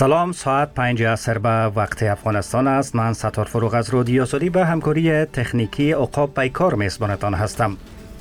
سلام، ساعت 5 عصر به وقت افغانستان است. من ستار فروغ از رادیو آزادی به همکاری تکنیکی عقاب پیکار میزبانتان هستم.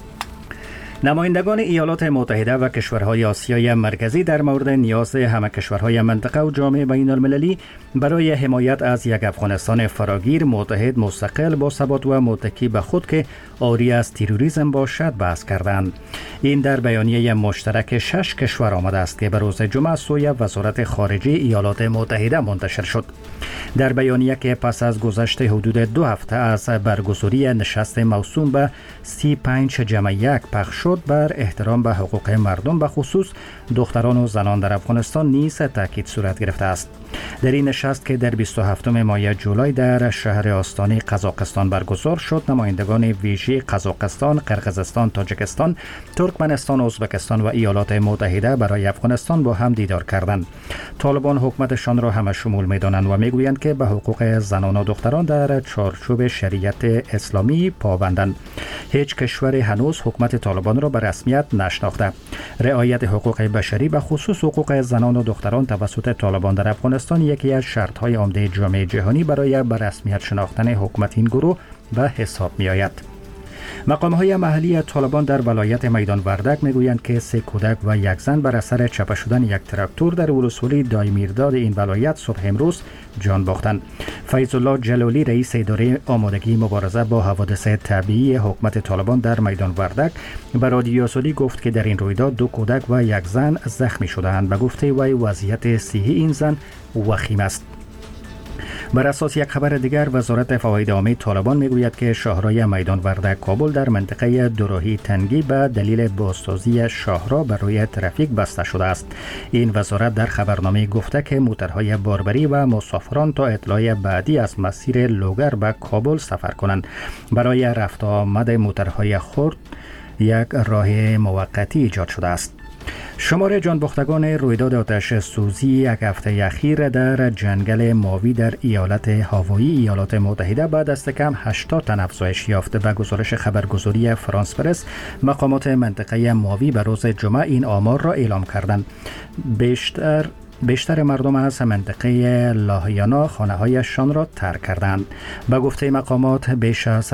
نمایندگان ایالات متحده و کشورهای آسیای مرکزی در مورد نیاز همه کشورهای منطقه و جامعه بین المللی برای حمایت از یک افغانستان فراگیر، متحد، مستقل، با ثبات و متکی به خود که عاری از تروریسم باشد بحث کردند. این در بیانیه مشترک 6 کشور آمده است که به روز جمعه سوی وزارت خارجه ایالات متحده منتشر شد. در بیانیه که پس از گذشت حدود 2 هفته از برگزاری نشست موسوم به 35 جمع 1 پخش شد، بر احترام به حقوق مردم به خصوص دختران و زنان در افغانستان نیز تاکید صورت گرفته است. در این نشست که در 27 ماه جولای در شهر آستانه قزاقستان برگزار شد، نمایندگان ویژه قزاقستان، قرقیزستان، تاجیکستان، ترکمنستان، ازبکستان و ایالات متحده برای افغانستان با هم دیدار کردند. طالبان حکومتشان را همه شمول می‌دانند و می‌گویند که به حقوق زنان و دختران در چارچوب شریعت اسلامی پابندند. هیچ کشوری هنوز حکومت طالبان را به رسمیت نشناخته. رعایت حقوق بشری به خصوص حقوق زنان و دختران توسط طالبان در افغانستان یکی از شرط‌های عمده جامعه جهانی برای به رسمیت شناختن حکومت این گروه به حساب می‌آید. مقام‌های محلی طالبان در ولایت میدان وردک میگویند که 3 کودک و 1 زن بر اثر چپه شدن یک تراکتور در ولسوالی دایمیرداد این ولایت صبح امروز جان باختند. فیض الله جلالی، رئیس اداره آمادگی مبارزه با حوادث طبیعی حکومت طالبان در میدان وردک، به رادیو آزادی گفت که در این رویداد 2 کودک و 1 زن زخمی شدند. به گفته وی وضعیت صحی این زن وخیم است. بر اساس یک خبر دیگر، وزارت فواید عامه طالبان میگوید که شاهراه میدان وردک کابل در منطقه دوراهی تنگی به دلیل بازسازی شاهراه برای ترافیک بسته شده است. این وزارت در خبرنامه گفته که موترهای باربری و مسافران تا اطلاع بعدی از مسیر لوگر به کابل سفر کنند. برای رفت آمد موترهای خرد یک راه موقتی ایجاد شده است. شمار جانباختگان رویداد آتش سوزی یک هفته اخیر در جنگل ماوی در ایالت هاوایی ایالات متحده به دست کم 80 تن افزایش یافت. به گزارش خبرگزاری فرانس پرس، مقامات منطقه ماوی به روز جمعه این آمار را اعلام کردند. بیشتر مردم از منطقه لاهیانا خانه‌هایشان را ترک کردند. به گفته مقامات بیش از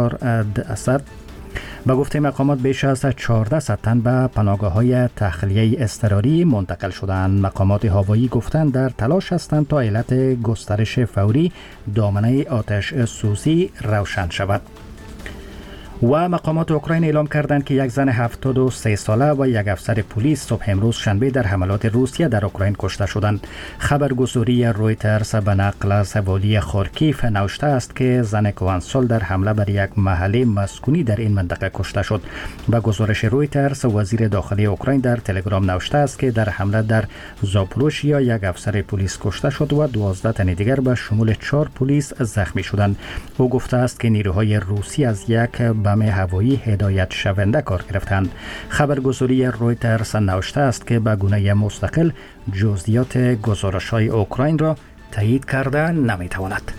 1400 تن به پناهگاه‌های تخلیه اضطراری منتقل شدند. مقامات هوایی گفتند در تلاش هستند تا علت گسترش فوری دامنه آتش سوزی روشن شود. و مقامات اوکراین اعلام کردند که یک زن 73 ساله و یک افسر پلیس صبح امروز شنبه در حملات روسیه در اوکراین کشته شدند. خبرگزاری رویترز به نقل از والی خارکیف نوشته است که زن کوانسال در حمله بر یک محله مسکونی در این منطقه کشته شد. به گزارش رویترز، وزیر داخلی اوکراین در تلگرام نوشته است که در حمله در زاپوروژیا یک افسر پلیس کشته شد و 12 تن دیگر به شمول 4 پلیس زخمی شدند. او گفته است که نیروهای روسی از یک بم هوایی هدایت شونده کار گرفتند. خبرگزاری رویترز نوشته است که به گونه مستقل جزئیات گزارش‌های اوکراین را تایید کرده نمی‌تواند.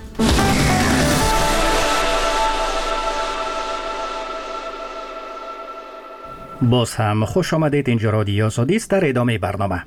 باز هم خوش آمدید. اینجا رادیو آزادی است. در ادامه برنامه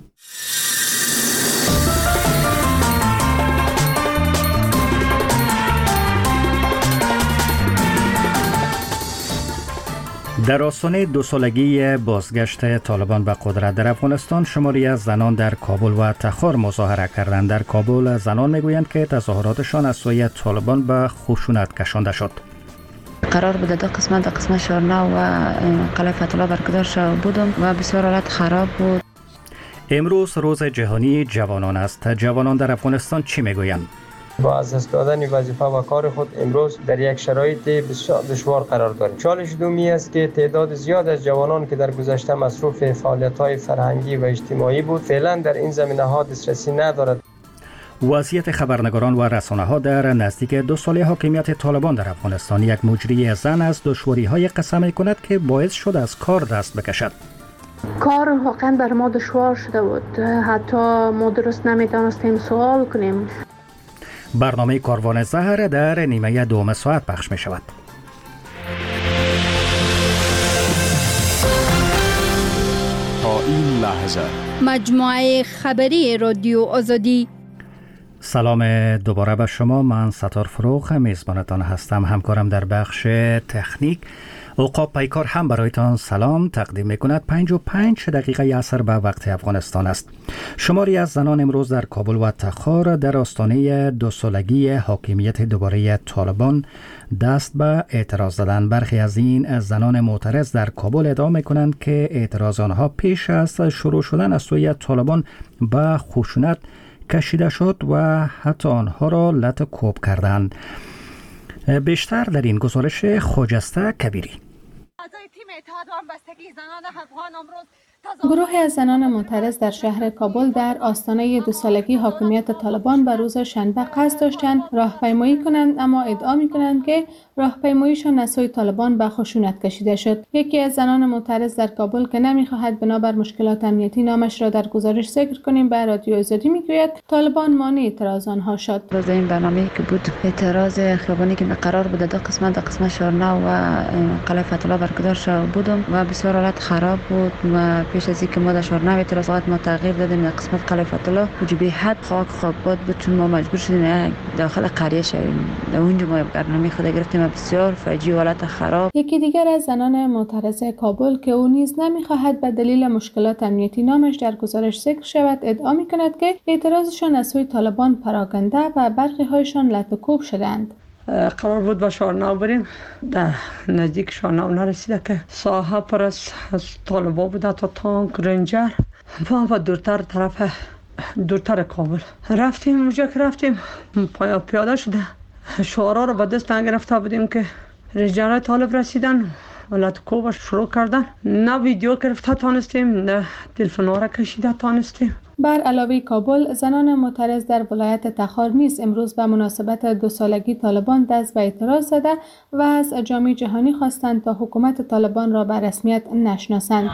در آستانه 2 سالگی بازگشت طالبان به قدرت در افغانستان، شماری از زنان در کابل و تخار مظاهره کردند. در کابل زنان میگویند که تظاهراتشان از سوی طالبان به خشونت کشانده شد. قرار بود در قسمت شارنا و قلعه فتح الله برگزار شد بودم و بسیار حالت خراب بود. امروز روز جهانی جوانان است. جوانان در افغانستان چی میگویند؟ با از دست دادن وظیفه و کار خود امروز در یک شرایط بسیار دشوار قرار داریم. چالش دومی است که تعداد زیاد از جوانان که در گذشته مصروف فعالیت‌های فرهنگی و اجتماعی بود فعلا در این زمینه‌ها دسترسی ندارد. وضعیت خبرنگاران و رسانه‌ها در نزدیک 2 سال حاکمیت طالبان در افغانستان، یک مجری زن از دشواری‌های قسم می‌کند که باعث شد از کار دست بکشد. کار واقعا بر ما دشوار شده بود. حتی ما درست نمی‌توانستیم سوال کنیم. برنامه کاروان زهر در نیمه دوم ساعت پخش می شود. تا این لحظه مجموعه خبری رادیو آزادی. سلام دوباره به شما. من ستار فروغ میزبانتان هستم. همکارم در بخش تکنیک عقاب پیکار هم برایتان سلام تقدیم میکند. 55 دقیقه عصر به وقت افغانستان است. شماری از زنان امروز در کابل و تخار در آستانه 2 سالگی حاکمیت دوباره طالبان دست به اعتراض زدند. برخی از این زنان معترض در کابل ادعا میکنند که اعتراض آنها پیش از شروع شدن از سوی طالبان به خشونت کشیده شد و حتی آنها را لط کوب کردند. بیشتر در این گزارش خجسته کبیری. گروهی از زنان معترض در شهر کابل در آستانه 2 سالگی حاکمیت طالبان به روز شنبه قصد داشتند راهپیمایی کنند، اما ادعا می‌کنند که راهپیماییشان از سوی طالبان به خشونت کشیده شد. یکی از زنان معترض در کابل که نمی‌خواهد بنابر مشکلات امنیتی نامش را در گزارش ذکر کنیم به رادیو آزادی میگوید طالبان مانع اعتراض آنها شد. روز این برنامه‌ای که بود اعتراض خیابانی که قرار بود در قسمت شارنا و قلعه فتح الله برگزار شد بودم و بسیار حالت خراب بود و پیش از اینکه ما در شارنا اعتراضات ما تغییر دادیم در قسمت قلعه فتح الله وجبی حد خاک خوابات بود چون ما مجبور شدیم داخل قریه شویم. در اونجا ما برنامه خود گرفتیم بسیار فجیع حالت خراب. یکی دیگر از زنان معترض کابل که او نیز نمی‌خواهد به دلیل مشکلات امنیتی نامش در گزارش ذکر شود ادعا می‌کند که اعتراضشان از سوی طالبان پراکنده و برخی هایشان لط و کوب شدند. قرار بود به شارنا بریم، در نزدیک شارنا نرسیده که ساحه پر از طالبا بوده تا تانک رنجر و دورتر کابل رفتیم. اونجا که رفتیم پیاده شده شعارها رو به دست گرفته بودیم که رنجرهای طالب رسیدن ولت کوب شروع کردن. نه ویدیو گرفته تانستیم نه تلفن‌ها را کشیده تانستیم. بر علاوه کابل، زنان معترض در ولایت تخار نیز امروز به مناسبت 2 سالگی طالبان دست به اعتراض زده و از جامعه جهانی خواستند تا حکومت طالبان را به رسمیت نشناسند.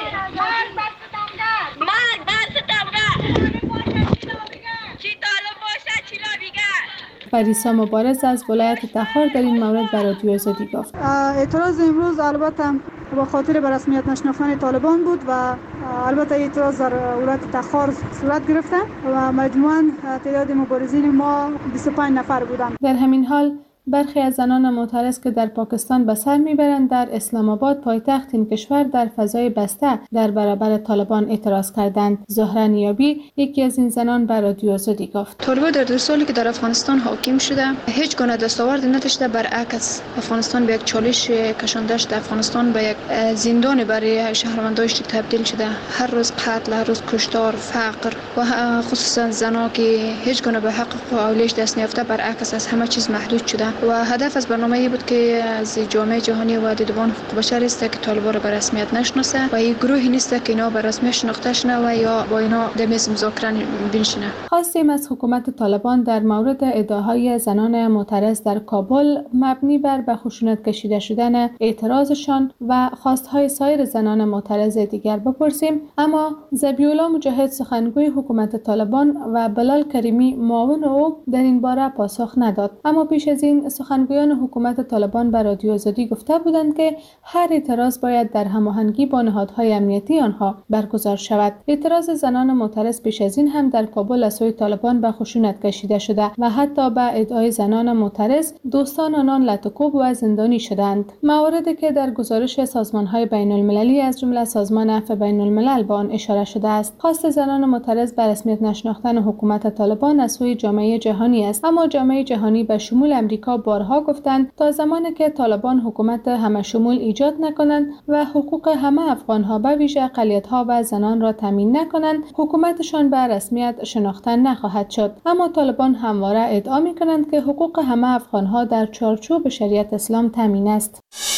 فریسا مبارز از ولایت تخار در این مورد به رادیو آزادی گفت اعتراض امروز البته با خاطر به رسمیت نشناختن طالبان بود و البته اعتراض در ولایت تخار صورت گرفته و مجموعاً تعداد مبارزین ما 25 نفر بودند. در همین حال برخی از زنان معترض که در پاکستان به سر میبرند در اسلام آباد پایتخت این کشور در فضای بسته در برابر طالبان اعتراض کردند. زهره نیابی یکی از این زنان به رادیو آزادی گفت طالبان در 2 سالی که در افغانستان حاکم شده هیچ گونه دستاورد نداشته، برعکس افغانستان به یک چالش کشانده شده. افغانستان به یک زندان برای شهروندانش تبدیل شده. هر روز قتل، هر روز کشتار، فقر و خصوصا زنان که هیچ گونه به حق و اولیش دست نیافته برعکس از همه چیز محدود شده. و هدف از برنامه بود که از جامعه جهانی و دیدبان حقوق بشر است که طالبان را به رسمیت نشناسه و این گروهی نیست که اینا به رسمیت شناخته شنه و یا با اینا در میز مذاکره بنشینه. خواستیم از حکومت طالبان در مورد ادعاهای زنان معترض در کابل مبنی بر به خشونت کشیده شدن اعتراضشان و خواستهای سایر زنان معترض دیگر بپرسیم، اما ذبیح‌الله مجاهد سخنگوی حکومت طالبان و بلال کریمی معاون او در این باره پاسخ نداد. اما پیش از این سخنگویان حکومت طالبان به رادیو آزادی گفته بودند که هر اعتراض باید در هماهنگی با نهادهای امنیتی آنها برگزار شود. اعتراض زنان معترض پیش از این هم در کابل از سوی طالبان به خشونت کشیده شده و حتی به ادعای زنان معترض دوستان آنان لط و کوب و زندانی شدند. مواردی که در گزارش سازمان‌های بین‌المللی از جمله سازمان عفو بین‌الملل به آن اشاره شده است. خواست زنان معترض به رسمیت نشناختن حکومت طالبان از سوی جامعه جهانی است، اما جامعه جهانی به شمول امریکا بارها گفتند تا زمانی که طالبان حکومت همه شمول ایجاد نکنند و حقوق همه افغان‌ها به ویژه اقلیت‌ها و زنان را تامین نکنند، حکومتشان به رسمیت شناخته نخواهد شد. اما طالبان همواره ادعا می‌کنند که حقوق همه افغان‌ها در چارچوب شریعت اسلام تامین است.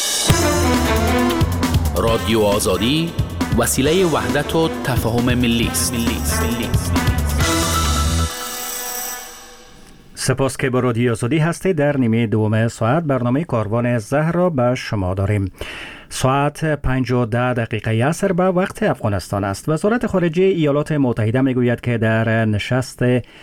رادیو آزادی وسیله وحدت و تفاهم ملی است. سپاس که با رادیو آزادی هستید. در نیمه دوم ساعت برنامه کاروان زهر را به شما داریم. ساعت 5:10 عصر به وقت افغانستان است. وزارت خارجه ایالات متحده میگوید که در نشست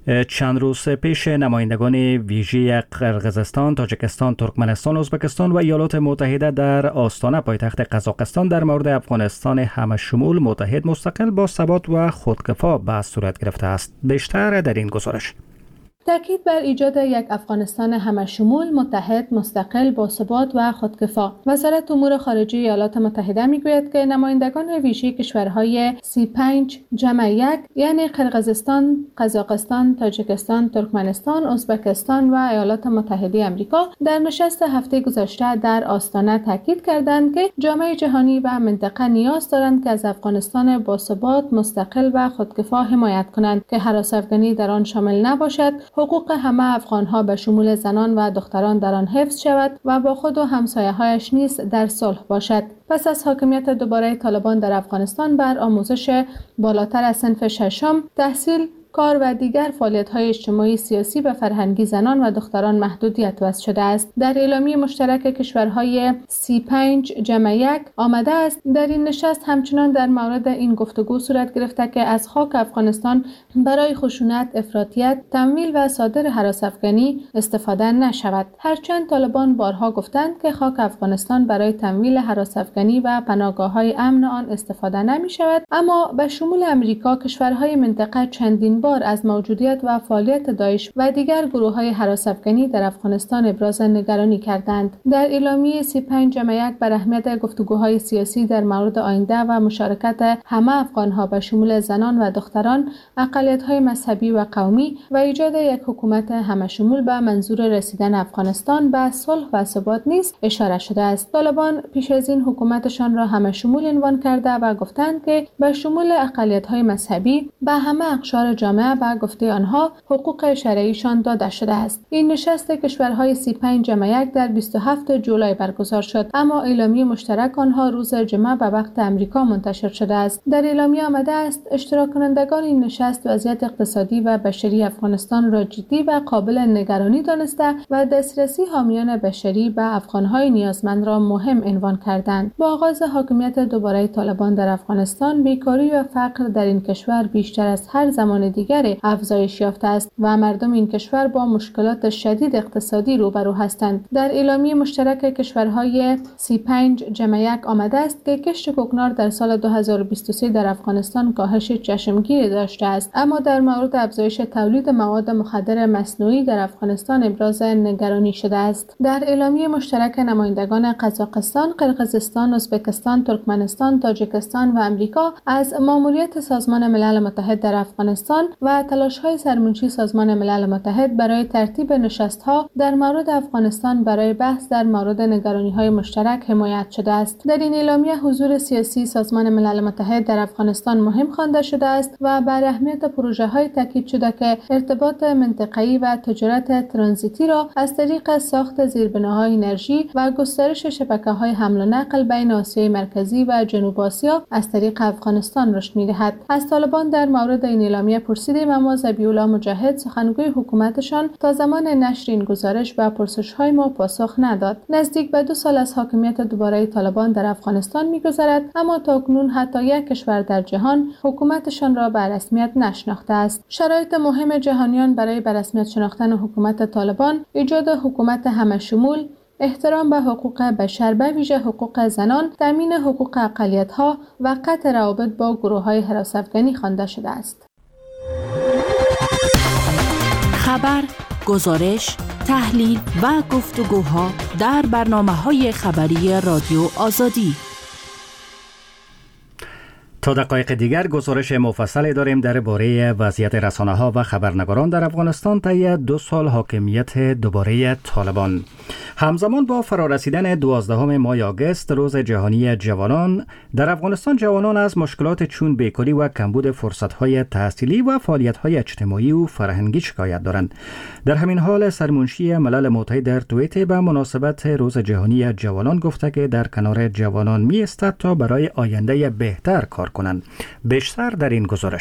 چند روز پیش نمایندگان ویژه قرقیزستان، تاجیکستان، ترکمنستان، ازبکستان و ایالات متحده در آستانه پایتخت قزاقستان در مورد افغانستان همشمول متحد، مستقل، با ثبات و خودکفا بحث صورت گرفته است. بیشتر در این گزارش. تاکید بر ایجاد یک افغانستان همشمول، متحد، مستقل، باثبات و خودکفا. وزارت امور خارجه ایالات متحده میگوید که نمایندگان ویژه کشورهای C5 جمع 1 یعنی قرقیزستان، قزاقستان، تاجیکستان، ترکمنستان، ازبکستان و ایالات متحده آمریکا در نشست هفته گذشته در آستانه تاکید کردند که جامعه جهانی و منطقه نیاز دارند که از افغانستان باثبات، مستقل و خودکفا حمایت کنند که هراس‌افغانی در آن شامل نباشد، حقوق همه افغان‌ها به شمول زنان و دختران در آن حفظ شود و با خود و همسایه‌هایش نیز در صلح باشد. پس از حاکمیت دوباره طالبان در افغانستان بر آموزش بالاتر از صنف ششم، تحصیل، کار و دیگر فعالیت‌های اجتماعی، سیاسی و فرهنگی زنان و دختران محدودیت وضع شده است. در اعلامیه مشترک کشورهای C5 جمع 1 آمده است در این نشست همچنان در مورد این گفتگو صورت گرفته که از خاک افغانستان برای خشونت، افراطیت، تمویل و صادر هراس‌افغانی استفاده نشود. هرچند طالبان بارها گفتند که خاک افغانستان برای تمویل هراس‌افغانی و پناهگاه‌های امن آن استفاده نمی‌شود، اما به شمول امریکا کشورهای منطقه چندین بار از موجودیت و فعالیت داعش و دیگر گروه‌های هراس‌افغانی در افغانستان ابراز نگرانی کردند. در اعلامیه C5 جمع 1 بر اهمیت گفتگوهای سیاسی در مورد آینده و مشارکت همه افغان‌ها به شمول زنان و دختران، اقلیت‌های مذهبی و قومی و ایجاد یک حکومت همشمول به منظور رسیدن افغانستان به صلح و ثبات نیز اشاره شده است. طالبان پیش از این حکومتشان را همشمول عنوان کرده و گفتند که به شمول اقلیت‌های مذهبی به همه اقشار جامعه و گفته آنها حقوق شرعیشان داده شده است. این نشست کشورهای C5 جمع 1 در 27 جولای برگزار شد، اما اعلامیه مشترک آنها روز جمعه به وقت امریکا منتشر شده است. در اعلامیه آمده است اشتراک کنندگان این نشست وضعیت اقتصادی و بشری افغانستان را جدی و قابل نگرانی دانسته و دسترسی حامیان بشری به افغانهای نیازمند را مهم عنوان کردند. با آغاز حاکمیت دوباره طالبان در افغانستان، بیکاری و فقر در این کشور بیشتر از هر زمان دیگر افزایش یافته است و مردم این کشور با مشکلات شدید اقتصادی روبرو هستند. در اعلامیه مشترک کشورهای C5 جمع 1 آمده است که کشت کوکنار در سال 2023 در افغانستان کاهش چشمگیری داشته است، اما در مورد افزایش تولید مواد مخدر مصنوعی در افغانستان ابراز نگرانی شده است. در اعلامیه مشترک نمایندگان قزاقستان، قرقیزستان، ازبکستان، ترکمنستان، تاجیکستان و آمریکا از ماموریت سازمان ملل متحد در افغانستان و تلاش‌های سرمنشی سازمان ملل متحد برای ترتیب نشست‌ها در مورد افغانستان برای بحث در مورد نگرانی‌های مشترک حمایت شده است. در این اعلامیه حضور سیاسی سازمان ملل متحد در افغانستان مهم خوانده شده است و بر اهمیت پروژه‌های تاکید شده که ارتباط منطقه‌ای و تجارت ترانزیتی را از طریق ساخت زیربناهای انرژی و گسترش شبکه‌های حمل و نقل بین آسیای مرکزی و جنوب آسیا از طریق افغانستان رشد می‌دهد. از طالبان در مورد این اعلامیه پرسیدیم، اما ذبیح‌الله مجاهد سخنگوی حکومتشان تا زمان نشر این گزارش به پرسش‌های ما پاسخ نداد. نزدیک به 2 سال از حاکمیت دوباره طالبان در افغانستان می‌گذرد، اما تاکنون حتی یک کشور در جهان حکومتشان را به رسمیت نشناخته است. شرایط مهم جهانیان برای به رسمیت شناختن حکومت طالبان، ایجاد حکومت همشمول، احترام به حقوق بشر به ویژه حقوق زنان، تامین حقوق اقلیت‌ها و قطع روابط با گروه‌های هراس‌افغانی خوانده شده است. خبر، گزارش، تحلیل و گفتگوها در برنامه‌های خبری رادیو آزادی. تا دقایق دیگر گزارش مفصلی داریم درباره وضعیت رسانه‌ها و خبرنگاران در افغانستان طی 2 سال حاکمیت دوباره طالبان. همزمان با فرارسیدن 12 ماه آگوست، روز جهانی جوانان، در افغانستان جوانان از مشکلات چون بیکاری و کمبود فرصت‌های تحصیلی و فعالیت‌های اجتماعی و فرهنگی شکایت دارند. در همین حال سرمنشی ملل متحد در توییت به مناسبت روز جهانی جوانان گفته که در کنار جوانان می‌ایستد تا برای آینده بهتر کار کنند. بیشتر در این گزارش.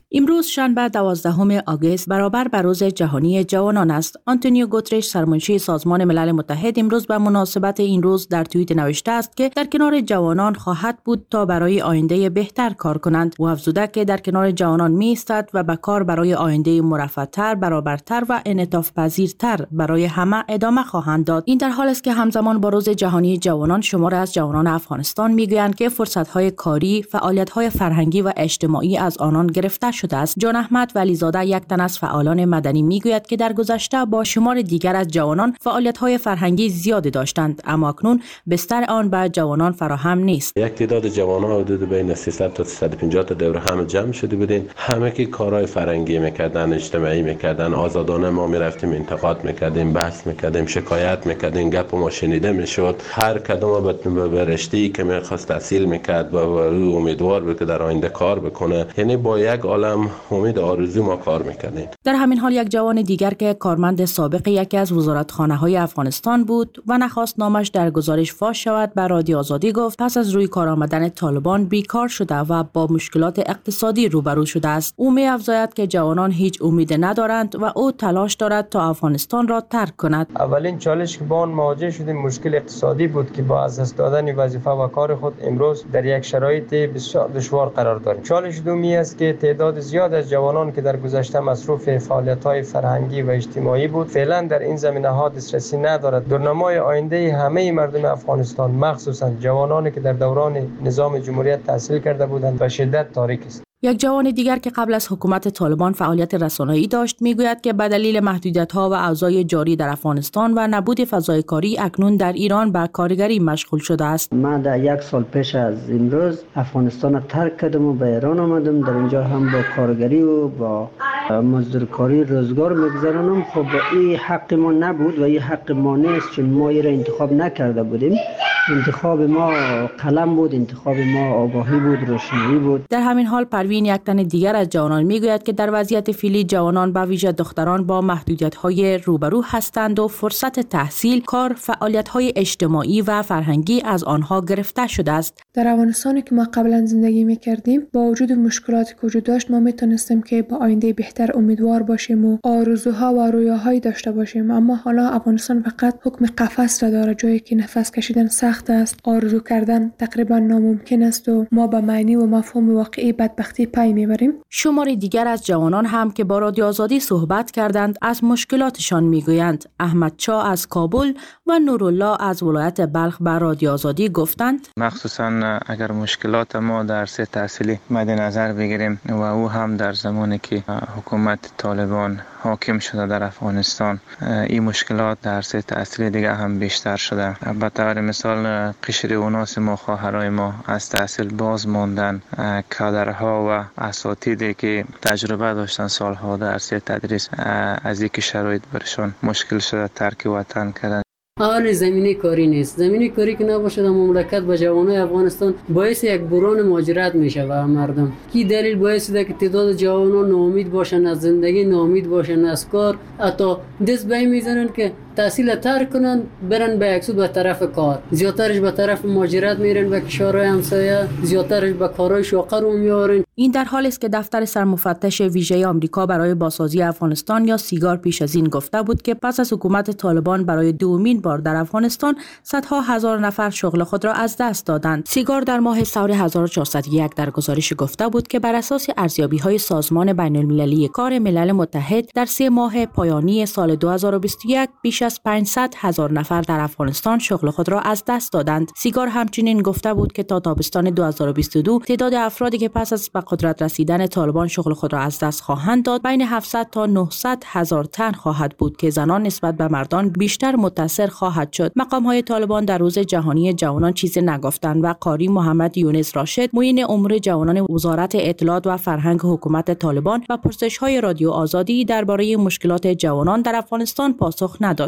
امروز شنبه 12 آگوست برابر به روز جهانی جوانان است. آنتونیو گوترش سرمنشی سازمان ملل متحد امروز به مناسبت این روز در توییت نوشته است که در کنار جوانان خواهد بود تا برای آینده بهتر کار کنند. او افزوده که در کنار جوانان می ایستد و به کار برای آینده مرفه‌تر، برابرتر و انعطاف پذیرتر برای همه ادامه خواهند داد. این در حالی است که همزمان با روز جهانی جوانان شماری از جوانان افغانستان میگویند که فرصت‌های کاری، فعالیت‌های فرهنگی و اجتماعی از آنان گرفته شده است. جان احمد ولیزاده یک تن از فعالان مدنی میگوید که در گذشته با شمار دیگر از جوانان فعالیت‌های فرهنگی زیاد داشتند، اما اکنون بستر آن به جوانان فراهم نیست. یک تعداد جوانان حدود بین 300 تا 350 تا دور هم جمع شده بودیم. همه که کارهای فرهنگی میکردن، اجتماعی میکردن، آزادانه ما میرفتیم انتقاد میکردیم، بحث میکردیم، شکایت میکردیم، گپ ما شنیده میشد. هر کدوم به رشته‌ای که میخواست تحصیل میکرد و امیدوار بود که در آینده کار بکنه، یعنی با یک عالم امید آرزو ما کار میکردیم. در همین حال یک جوان دیگر که کارمند سابق یکی از وزارتخانه‌های افغانستان بود و نخواست نامش در گزارش فاش شود، به رادیو آزادی گفت پس از روی کار آمدن طالبان بیکار شده و با مشکلات اقتصادی روبرو شده است. او می‌افزاید که جوانان هیچ امید ندارند و او تلاش دارد تا افغانستان را ترک کند. اولین چالش که با آن مواجه شدیم مشکل اقتصادی بود که با از دست دادن وظیفه و کار خود امروز در یک شرایط بسیار دشوار قرار داریم. چالش دومی است که تعداد زیاد از جوانان که در گذشته مصروف فعالیت‌های فرهنگی و اجتماعی بود فعلا در این زمینه‌ها دسترسی ندارد. درنمای آینده همه مردم افغانستان، مخصوصا جوانانی که در دوران نظام جمهوریت تحصیل کرده بودند، به شدت تاریک است. یک جوان دیگر که قبل از حکومت طالبان فعالیت رسانه‌ای داشت میگوید که به دلیل محدودیت‌ها و اوضاع جاری در افغانستان و نبود فضای کاری اکنون در ایران به کارگری مشغول شده است. من در یک سال پیش از امروز افغانستان را ترک کردم و به ایران آمدم. در اینجا هم با کارگری و با مزدورکاری روزگار میگذرانم. خب این حق ما نبود و این حق ما نیست، چون ما این را انتخاب نکرده بودیم. انتخاب ما قلم بود، انتخاب ما آگاهی بود، روشنایی بود. در همین حال پروین یک تن دیگر از جوانان میگوید که در وضعیت فعلی جوانان به ویژه دختران با محدودیت‌های روبرو هستند و فرصت تحصیل، کار، فعالیت‌های اجتماعی و فرهنگی از آنها گرفته شده است. در افغانستانی که ما قبلا زندگی می‌کردیم با وجود مشکلاتی که وجود داشت ما میتونستیم که با آینده بهتر امیدوار باشیم و آرزوها و رویاهایی داشته باشیم، اما حالا افغانستان فقط حکم قفس را داره، جایی که نفس کشیدن سخت است، آرزو کردن تقریبا ناممکن است و ما به معنی و مفهوم واقعی بدبختی پی میبریم. شماری دیگر از جوانان هم که با رادیو آزادی صحبت کردند از مشکلاتشان میگویند. احمد چا از کابل و نورالله از ولایت بلخ به رادیو آزادی گفتند مخصوصا اگر مشکلات ما در سه تحصیلی مد نظر بگیریم و او هم در زمانی که حکومت طالبان حاکم شده در افغانستان این مشکلات در سه تحصیلی دیگه هم بیشتر شده. به طور مثال قشر اوناس ما، خواهرای ما از تحصیل باز ماندن، کادرها و اساتیدی که تجربه داشتن سالها در سه تدریس از اینکه شرایط برشان مشکل شده ترک وطن کردن. اول زمینه کاری نیست. زمینه کاری که نباشه در مملکت با جوانای افغانستان باعث یک بحران مهاجرت میشه و مردم کی دلیل باعث ده که تعداد جوانان ناامید باشن از زندگی، ناامید باشن از کار، حتی دست به این میزنن که تحصیل ترک کنن برن به یکسو به طرف کار، زیادترش به طرف مهاجرت میرن و کشورهای همسایه، زیادترش به کارهای شاقه رو میارن. این در حالی است که دفتر سرمفتش ویژه آمریکا برای بازسازی افغانستان یا سیگار پیش از این گفته بود که پس از حکومت طالبان برای دومین بار در افغانستان صدها هزار نفر شغل خود را از دست دادند. سیگار در ماه سور 1401 در گزارش گفته بود که بر اساس ارزیابی‌های سازمان بین‌المللی کار ملل متحد در 3 ماه پایانی سال 2021 بیش از 500 هزار نفر در افغانستان شغل خود را از دست دادند. سیگار همچنین گفته بود که تا تابستان 2022 تعداد افرادی که پس از به قدرت رسیدن طالبان شغل خود را از دست خواهند داد بین 700 تا 900 هزار تن خواهد بود که زنان نسبت به مردان بیشتر متاثر خواهد شد. مقام‌های طالبان در روز جهانی جوانان چیزی نگفتند و قاری محمد یونس راشد، معین امور جوانان وزارت اطلاعات و فرهنگ حکومت طالبان و پرسش‌های رادیو آزادی درباره مشکلات جوانان در افغانستان پاسخ نداد.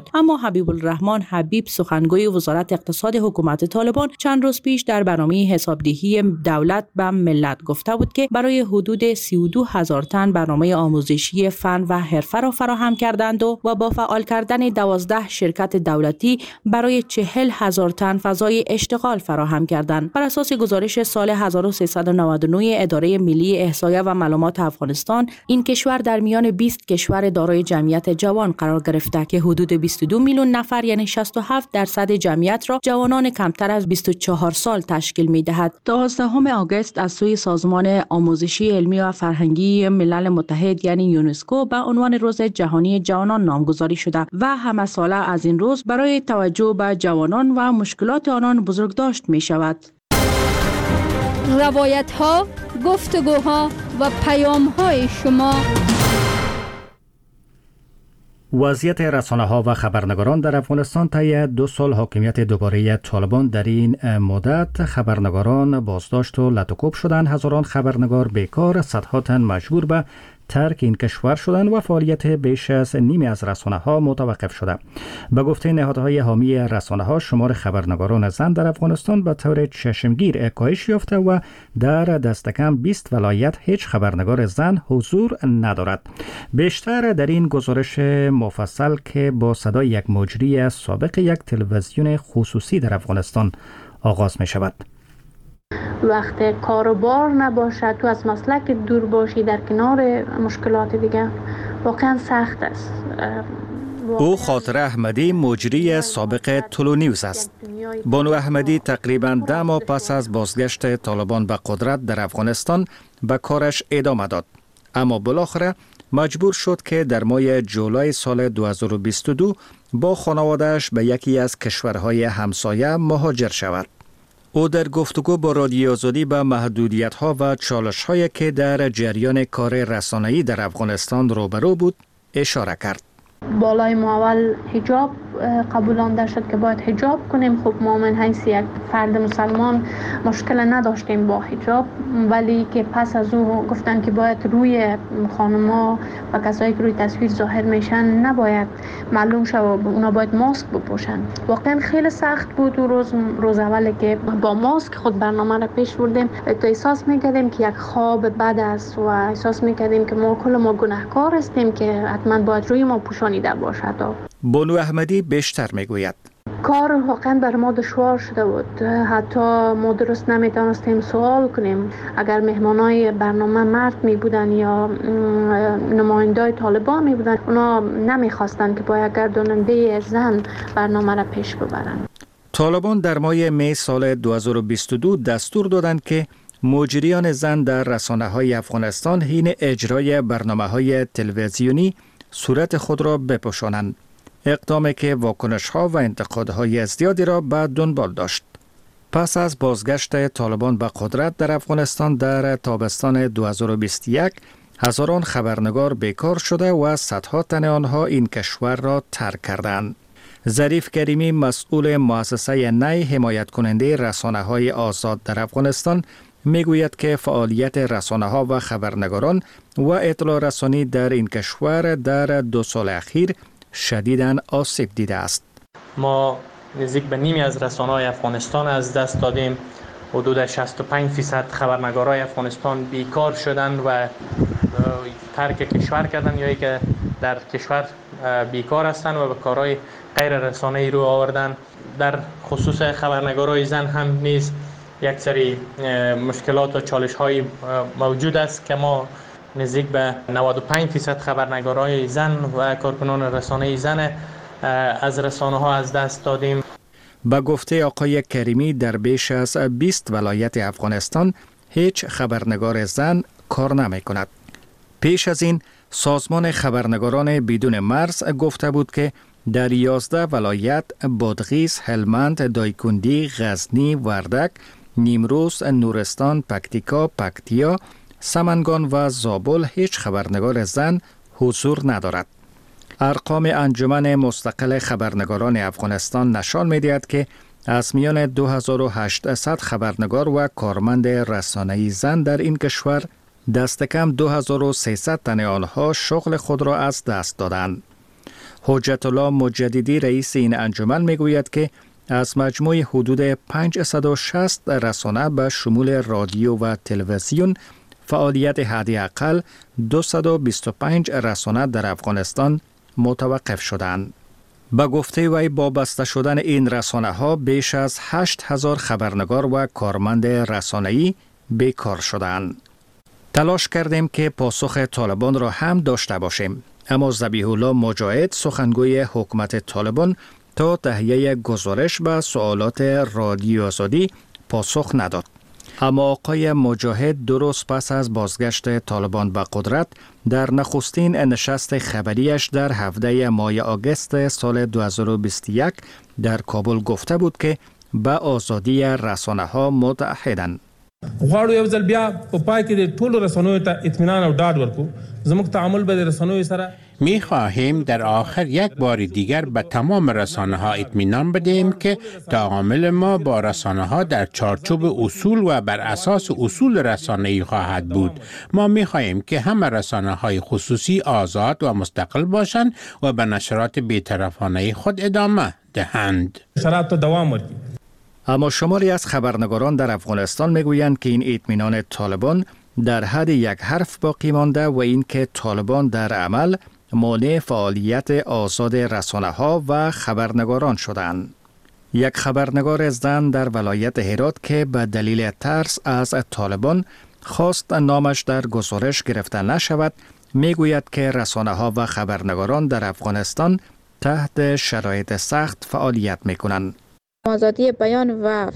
اما حبیب الرحمن حبیب سخنگوی وزارت اقتصاد حکومت طالبان چند روز پیش در برنامه حسابدهی دولت به ملت گفته بود که برای حدود 32,000 تن برنامه آموزشی فن و حرفه را فراهم کردند و با فعال کردن 12 شرکت دولتی برای 40,000 تن فضای اشتغال فراهم کردند. بر اساس گزارش سال 1399 اداره ملی احصایه و معلومات افغانستان، این کشور در میان 20 کشور دارای جمعیت جوان قرار گرفته که حدود 22 میلیون نفر یعنی 67% جمعیت را جوانان کمتر از 24 سال تشکیل می‌دهد. 12 آگوست از سوی سازمان آموزشی علمی و فرهنگی ملل متحد یعنی یونسکو به عنوان روز جهانی جوانان نامگذاری شده و همه ساله از این روز برای توجه به جوانان و مشکلات آنان بزرگداشت می شود. روایت ها، گفتگوها و پیام های شما. وضعیت رسانه‌ها و خبرنگاران در افغانستان طی 2 سال حاکمیت دوباره طالبان در این مدت خبرنگاران بازداشت و لطوکوب شدند. هزاران خبرنگار بیکار، صدها تن مجبور به ترک این کشور شدند و فعالیت بیش از نیمی از رسانه‌ها متوقف شده. به گفته نهادهای حامی رسانه‌ها، شمار خبرنگاران زن در افغانستان به طور چشمگیر کاهش یافته و در دست کم 20 ولایت هیچ خبرنگار زن حضور ندارد. بیشتر در این گزارش مفصل که با صدای یک مجری سابق یک تلویزیون خصوصی در افغانستان آغاز می شود. وقتی کاروبار نباشه، تو از مسلک دور باشی در کنار مشکلات دیگه، واقعا سخت است. او خاطره احمدی مجری سابق طلو نیوز است. بانو احمدی تقریباً 10 ماه پس از بازگشت طالبان به قدرت در افغانستان به کارش ادامه داد، اما بالاخره مجبور شد که در ماه جولای سال 2022 با خانواده‌اش به یکی از کشورهای همسایه مهاجر شود. او در گفتگو با رادیو آزادی به محدودیت‌ها و چالش‌هایی که در جریان کار رسانه‌ای در افغانستان روبرو بود اشاره کرد. بالای ما اول حجاب قبولانده شد که باید حجاب کنیم. خب ما من حیث یک فرد مسلمان مشکل نداشتیم با حجاب، ولی که پس از او گفتن که باید روی خانم‌ها و کسایی که روی تصویر ظاهر میشن نباید معلوم شه و اونا باید ماسک بپوشن. واقعا خیلی سخت بود و روز اولی که با ماسک خود برنامه را پیش بردیم، تو احساس میکردیم که یک خواب بد است و احساس میکردیم که ما گناهکار هستیم که حتما باید روی ما پوشانیده باشد. بانو احمدی بیشتر میگوید کار واقعا بر ما دشوار شده بود. حتی ما درست نمیتونستیم سوال کنیم. اگر مهمانای برنامه مرد می بودن یا نمایندای طالبان می بودن، اونا نمیخواستن که با یک گرداننده زن برنامه را پیش ببرن. طالبان در ماه می سال 2022 دستور دادند که مجریان زن در رسانه‌های افغانستان حین اجرای برنامه‌های تلویزیونی صورت خود را بپوشانند. اقدامی که واکنش‌ها و انتقادهای زیادی را به دنبال داشت. پس از بازگشت طالبان به قدرت در افغانستان در تابستان 2021 هزاران خبرنگار بیکار شده و صدها تن آنها این کشور را ترک کردند. ظریف کریمی مسئول مؤسسه نی حمایت کننده رسانه‌های آزاد در افغانستان میگوید که فعالیت رسانه‌ها و خبرنگاران و اطلاع رسانی در این کشور در 2 سال اخیر شدیداً آسیب دیده است. ما نزدیک به نیمی از رسانه‌های افغانستان از دست دادیم. حدود 65% خبرنگارای افغانستان بیکار شدند و ترک کشور کردند یا که در کشور بیکار هستند و به کارهای غیر رسانه‌ای رو آوردن. در خصوص خبرنگارای زن هم نیز یک سری مشکلات و چالش‌های موجود است که ما نزدیک به 95% خبرنگارای زن و کارکنان رسانه‌ای زن از رسانه‌ها از دست دادیم. با گفته آقای کریمی در بیش از 20 ولایت افغانستان هیچ خبرنگار زن کار نمی کند. پیش از این سازمان خبرنگاران بدون مرز گفته بود که در 11 ولایت بادغیس، هلمند، دایکندی، غزنی، وردک، نیمروز، نورستان، پکتیکا، پکتیا، سمنگان و زابل هیچ خبرنگار زن حضور ندارد. ارقام انجمن مستقل خبرنگاران افغانستان نشان می‌دهد که از میان 2800 خبرنگار و کارمند رسانه‌ای زن در این کشور دست کم 2300 تن آنها شغل خود را از دست دادند. حجت الله مجددی رئیس این انجمن میگوید که از مجموع حدود 560 رسانه به شمول رادیو و تلویزیون فعالیت حداقل 225 رسانه در افغانستان متوقف شدند. به گفته وی با بسته شدن این رسانه ها بیش از 8000 خبرنگار و کارمند رسانه‌ای بیکار شدند. تلاش کردیم که پاسخ طالبان را هم داشته باشیم، اما ذبیح الله مجاهد سخنگوی حکومت طالبان تا تهیه گزارش به سوالات رادیو آزادی پاسخ نداد. اما آقای مجاهد درست پس از بازگشت طالبان به قدرت در نخستین نشست خبریش در 17 ماه آگوست سال 2021 در کابل گفته بود که به آزادی رسانه ها متعهدند. غواړو یو ځل بیا په پای کې د ټولو رسنیو ته اطمینان او ډاډ ورکو. زموږ تعامل به د رسنیو سره می خواهیم در آخر یک بار دیگر به تمام رسانه ها اطمینان بدهیم که تعامل ما با رسانه ها در چارچوب اصول و بر اساس اصول رسانه‌ای خواهد بود. ما می خواهیم که همه رسانه های خصوصی آزاد و مستقل باشند و به نشرات بی‌طرفانه خود ادامه دهند. شرایط دوام ورکړي. اما شماری از خبرنگاران در افغانستان میگویند که این اطمینان طالبان در حد یک حرف باقی مانده و اینکه طالبان در عمل مانع فعالیت آزاد رسانه‌ها و خبرنگاران شدند. یک خبرنگار زن در ولایت هرات که به دلیل ترس از طالبان خواست نامش در گزارش گرفته نشود، میگوید که رسانه‌ها و خبرنگاران در افغانستان تحت شرایط سخت فعالیت میکنند. آزادی بیان و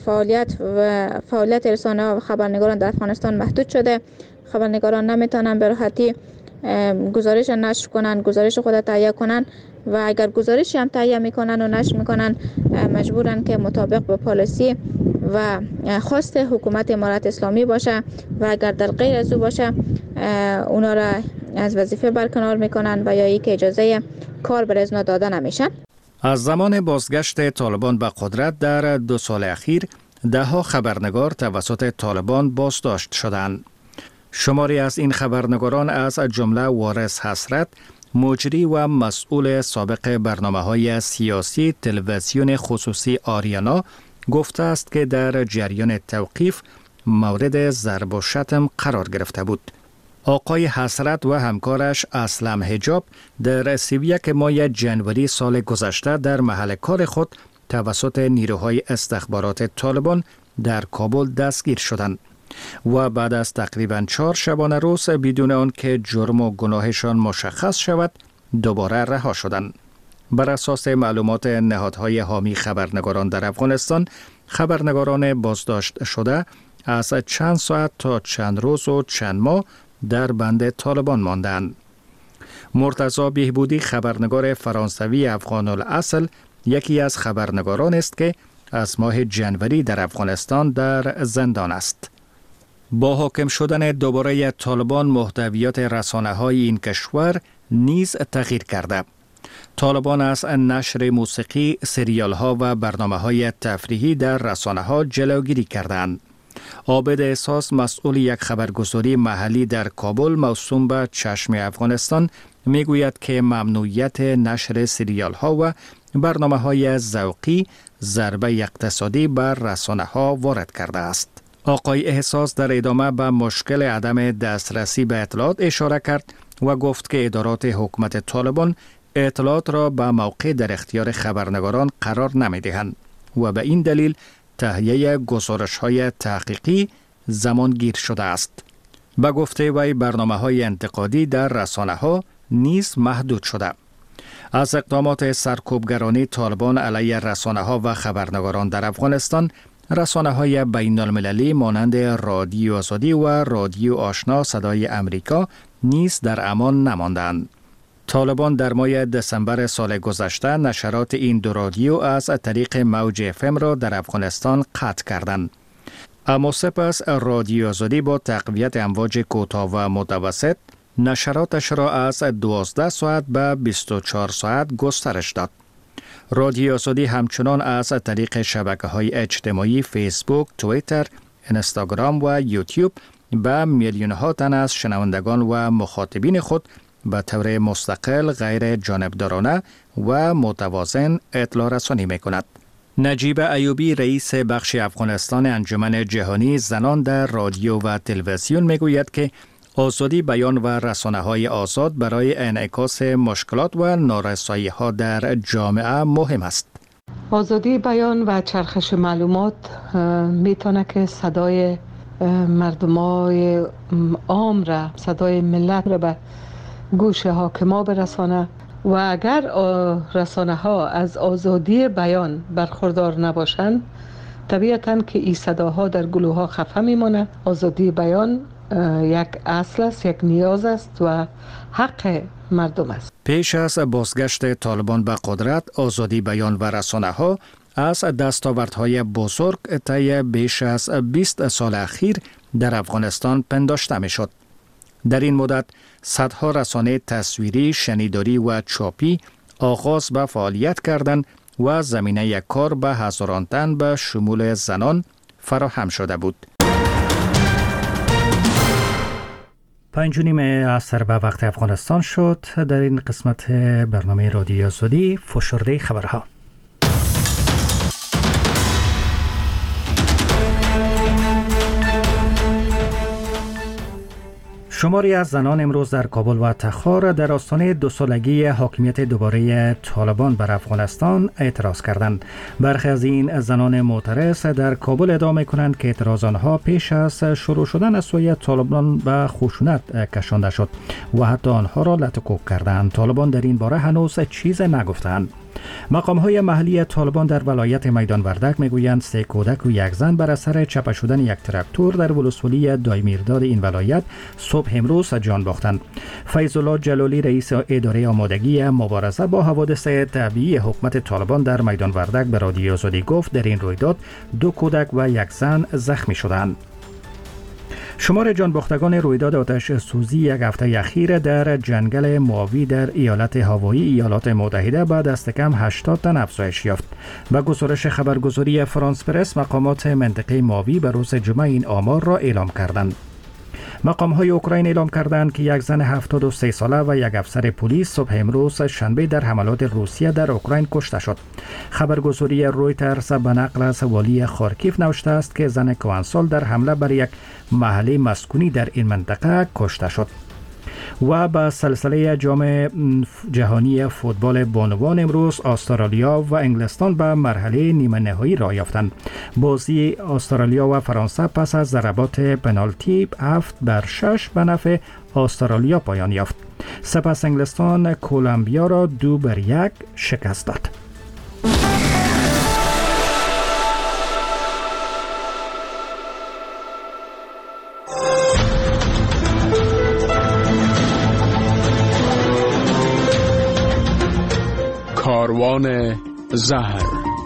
فعالیت رسانه‌ها و خبرنگاران در افغانستان محدود شده. خبرنگاران نمیتونن به راحتی گزارش نشر کنن، گزارش خود تهیه کنن و اگر گزارشی هم تهیه میکنن و نشر میکنن مجبورن که مطابق با پالیسی و خواست حکومت امارت اسلامی باشه و اگر در غیر از او باشه اونا را از وظیفه برکنار میکنن و یا ای که اجازه کار بر ازنا داده نمیشن. از زمان بازگشت طالبان به قدرت در 2 سال اخیر ده‌ها خبرنگار توسط طالبان بازداشت شدند. شماری از این خبرنگاران از جمله وارث حسرت، مجری و مسئول سابق برنامه‌های سیاسی تلویزیون خصوصی آریانا گفته است که در جریان توقیف مورد ضرب و شتم قرار گرفته بود. آقای حسرت و همکارش اسلم حجاب در 31 ماه جنوری سال گذشته در محل کار خود توسط نیروهای استخبارات طالبان در کابل دستگیر شدند و بعد از تقریباً 4 شبانه روز بدون آنکه جرم و گناهشان مشخص شود دوباره رها شدند. بر اساس معلومات نهادهای حامی خبرنگاران در افغانستان، خبرنگاران بازداشت شده از چند ساعت تا چند روز و چند ماه در بند طالبان ماندند. مرتضی بهبودی خبرنگار فرانسوی افغان الاصل یکی از خبرنگاران است که از ماه جنوری در افغانستان در زندان است. با حاکم شدن دوباره طالبان محتویات رسانه‌های این کشور نیز تغییر کرده. طالبان از نشر موسیقی، سریال‌ها و برنامه‌های تفریحی در رسانه‌ها جلوگیری کردند. عابد احساس مسئول یک خبرگزاری محلی در کابل موسوم به چشم افغانستان میگوید که ممنوعیت نشر سریال‌ها و برنامه‌های ذوقی ضربه اقتصادی بر رسانه‌ها وارد کرده است. آقای احساس در ادامه به مشکل عدم دسترسی به اطلاعات اشاره کرد و گفت که ادارات حکومت طالبان اطلاعات را به موقع در اختیار خبرنگاران قرار نمی‌دهند و به این دلیل تهیه گزارش‌های تحقیقی زمانگیر شده است. به گفته وی برنامه‌های انتقادی در رسانه‌ها نیز محدود شده. از اقدامات سرکوبگرانی طالبان علیه رسانه‌ها و خبرنگاران در افغانستان، رسانه‌های بین‌المللی مانند رادیو آزادی و رادیو آشنا صدای امریکا نیز در امان نماندند. طالبان در ماه دسامبر سال گذشته نشرات این دو رادیو از طریق موج FM را در افغانستان قطع کردند. اما سپس رادیو آزادی با تقویت امواج کوتاه و متوسط نشراتش را از 12 ساعت به 24 ساعت گسترش داد. رادیو آزادی همچنان از طریق شبکه‌های اجتماعی فیسبوک، توییتر، اینستاگرام و یوتیوب به میلیون‌ها تن از شنوندگان و مخاطبین خود به طور مستقل، غیر جانبدارانه و متوازن اطلاع رسانی می کند. نجیب ایوبی رئیس بخش افغانستان انجمن جهانی زنان در رادیو و تلویزیون می گوید که آزادی بیان و رسانه‌های آزاد برای انعکاس مشکلات و نارسایی‌ها در جامعه مهم است. آزادی بیان و چرخش معلومات میتونه که صدای مردمای عام را، صدای ملت را به گوش حاکما برسانه و اگر رسانه ها از آزادی بیان برخوردار نباشند، طبیعتاً که این صداها در گلوها خفه میمونه. آزادی بیان یک اصل است، یک نیاز است و حق مردم است. پیش از بازگشت طالبان به قدرت، آزادی بیان و رسانه ها از دستاوردهای بزرگ طی بیش از 20 سال اخیر در افغانستان پنداشته می شد. در این مدت صدها رسانه تصویری، شنیداری و چاپی آغاز به فعالیت کردند و زمینه کار به هزاران تن به شمول زنان فراهم شده بود. 5:30 عصر به وقت افغانستان شد. در این قسمت برنامه رادیو آزادی فشرده خبرها. شماری از زنان امروز در کابل و تخار در آستانه 2 سالگی حاکمیت دوباره طالبان بر افغانستان اعتراض کردند. برخی از این زنان معترض در کابل ادعا می‌کنند که اعتراض آنها پیش از شروع شدن از سوی طالبان به خشونت کشانده شد و حتی آنها را لطکوک کردند. طالبان در این باره هنوز چیز نگفتند. مقام‌های محلی طالبان در ولایت میدان وردک میگویند 3 کودک و 1 زن بر اثر چپه شدن یک تراکتور در ولسوالی دایمیرداد این ولایت صبح امروز جان باختند. فیض الله جلالی رئیس اداره آمادگی مبارزه با حوادث طبیعی حکومت طالبان در میدان وردک به رادیو آزادی گفت در این رویداد 2 کودک و 1 زن زخمی شدند. شمار جانباختگان رویداد آتش سوزی یک هفته اخیر در جنگل مواوی در ایالت هاوایی ایالات متحده به دست کم 80 تن افزایش یافت. با گزارش خبرگزاری فرانس پرس، مقامات منطقه مواوی به روز جمعه این آمار را اعلام کردند. مقام‌های اوکراین اعلام کردند که 1 زن 73 ساله و 1 افسر پلیس صبح امروز شنبه در حملات روسیه در اوکراین کشته شد. خبرگزاری رویترز به نقل از والی خارکیف نوشته است که زن کهنسال در حمله بر یک محله مسکونی در این منطقه کشته شد. و با سلسله جام جهانی فوتبال بانوان امروز استرالیا و انگلستان به مرحله نیمه نهایی راه یافتند. بازی استرالیا و فرانسه پس از ضربات پنالتی 7-6 به نفع استرالیا پایان یافت. سپس انگلستان کلمبیا را 2-1 شکست داد. کاروان زهر.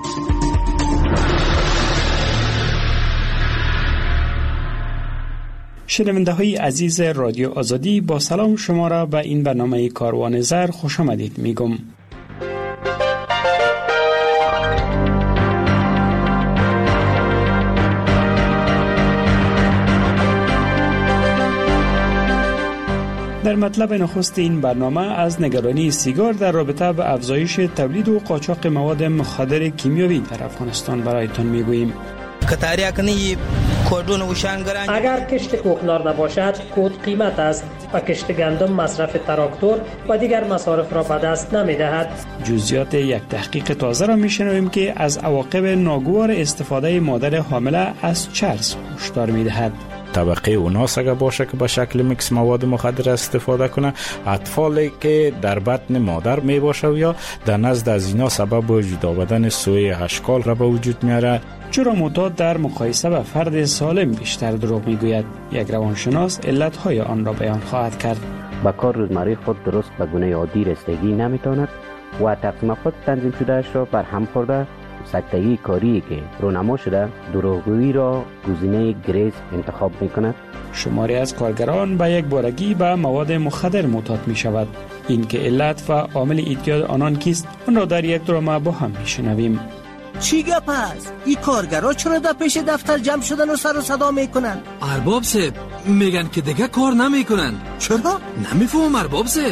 شنونده های عزیز رادیو آزادی، با سلام شما را به این برنامه کاروان زهر خوش آمدید میگم. در مطلب نخست این برنامه از نگرانی سیگار در رابطه با افزایش تولید و قاچاق مواد مخدر کیمیاوی در افغانستان برایتان میگوییم. اگر کشت کوکنار نباشد، کود قیمت است و کشت گندم مصرف تراکتور و دیگر مصارف را به دست نمی‌دهد. جزئیات یک تحقیق تازه را می‌شنویم که از عواقب ناگوار استفاده مادر حامله از چرس هشدار می‌دهد. طبقه اوناس اگر باشه که به شکل میکس مواد مخدر استفاده کنه، اطفالی که در بطن مادر می باشه یا در نزد از اینا سبب جدا بدن سوی اشکال را به وجود میاره. چرا معتاد در مقایسه با فرد سالم بیشتر دروغ میگوید؟ یک روانشناس علتهای آن را بیان خواهد کرد. با کار روزمره خود درست به گونه عادی رسیدگی نمیتواند و تقسیم خود تنظیم شده اش را بر هم خورده سکتگی کاری که رونما شده دروغگویی را گزینه گریز انتخاب می کند. شماری از کارگران به یک بارگی به مواد مخدر معتاد می شود. این که علت و عامل اعتیاد آنان کیست، آن را در یک درام با هم می شنویم. چی گپ است؟ این کارگرها چرا در پیش دفتر جمع شدن و سر و صدا میکنن؟ ارباب صاحب میگن که دیگه کار نمیکنن. چرا؟ نمیفهم ارباب صاحب.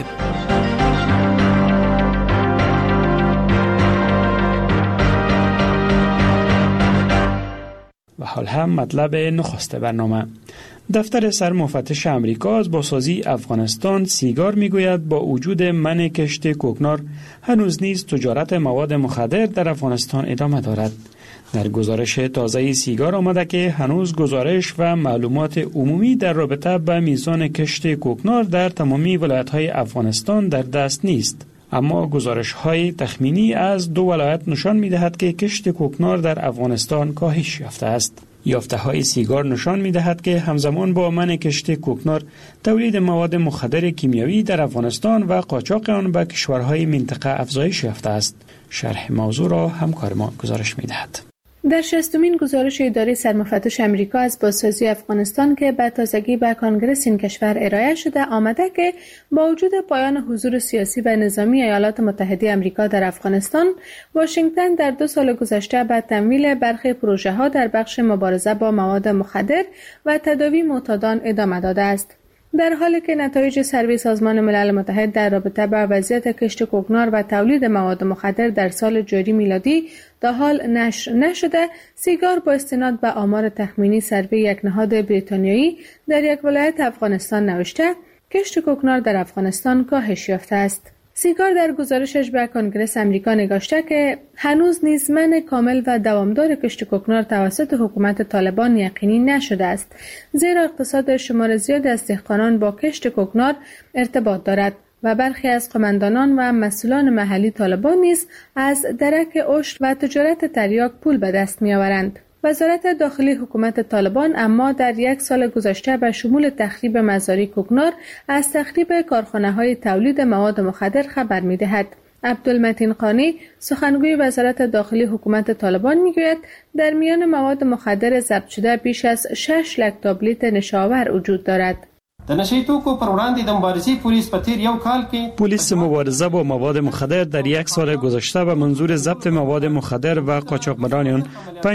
و حال هم مطلب نخست برنامه. دفتر سرمفتش امریکا از بازسازی افغانستان سیگار میگوید با وجود منع کشت کوکنار هنوز نیز تجارت مواد مخدر در افغانستان ادامه دارد. در گزارش تازه سیگار آمده که هنوز گزارش و معلومات عمومی در رابطه با میزان کشت کوکنار در تمامی ولایت‌های افغانستان در دست نیست. اما گزارش‌های تخمینی از 2 ولایت نشان می‌دهد که کشت کوکنار در افغانستان کاهش یافته است. یافته‌های سیگار نشان می‌دهد که همزمان با منع کشت کوکنار، تولید مواد مخدر کیمیایی در افغانستان و قاچاق آن به کشورهای منطقه افزایش یافته است. شرح موضوع را همکار ما گزارش می‌دهد. در 60مین گزارش اداره سرمفتش امریکا از بازسازی افغانستان که به تازگی به کانگرس این کشور ارائه شده آمده که با وجود پایان حضور سیاسی و نظامی ایالات متحده امریکا در افغانستان، واشنگتن در 2 سال گذشته به تمویل برخی پروژه‌ها در بخش مبارزه با مواد مخدر و تداوی معتادان ادامه داده است. در حالی که نتایج سروی سازمان ملل متحد در رابطه با وضعیت کشت کوکنار و تولید مواد مخدر در سال جاری میلادی تا حال نشر نشده، سیگار با استناد به آمار تخمینی سروی یک نهاد بریتانیایی در یک ولایت افغانستان نوشته کشت کوکنار در افغانستان کاهش یافته است. سیگار در گزارشش به کنگرس امریکا نگاشته که هنوز نیز منع کامل و دوامدار کشت کوکنار توسط حکومت طالبان یقینی نشده است، زیرا اقتصاد شمار زیاد از دهقانان با کشت کوکنار ارتباط دارد و برخی از قماندانان و مسئولان محلی طالبان نیز از درک عشر و تجارت تریاک پول به دست می‌آورند. وزارت داخلی حکومت طالبان اما در 1 سال گذشته به شمول تخریب مزارع کوکنار از تخریب کارخانه‌های تولید مواد مخدر خبر می‌دهد. عبدالمتین قانی سخنگوی وزارت داخلی حکومت طالبان میگوید در میان مواد مخدر ضبط شده بیش از 6 لک تابلیت نشاور وجود دارد. د نشئی توکو پر وړاندې د مبارزې پولیس په تیر 1 کال کې پلیس مبارزه با مواد مخدر در 1 سال گذشته به منظور ضبط مواد مخدر و قاچاقبران آن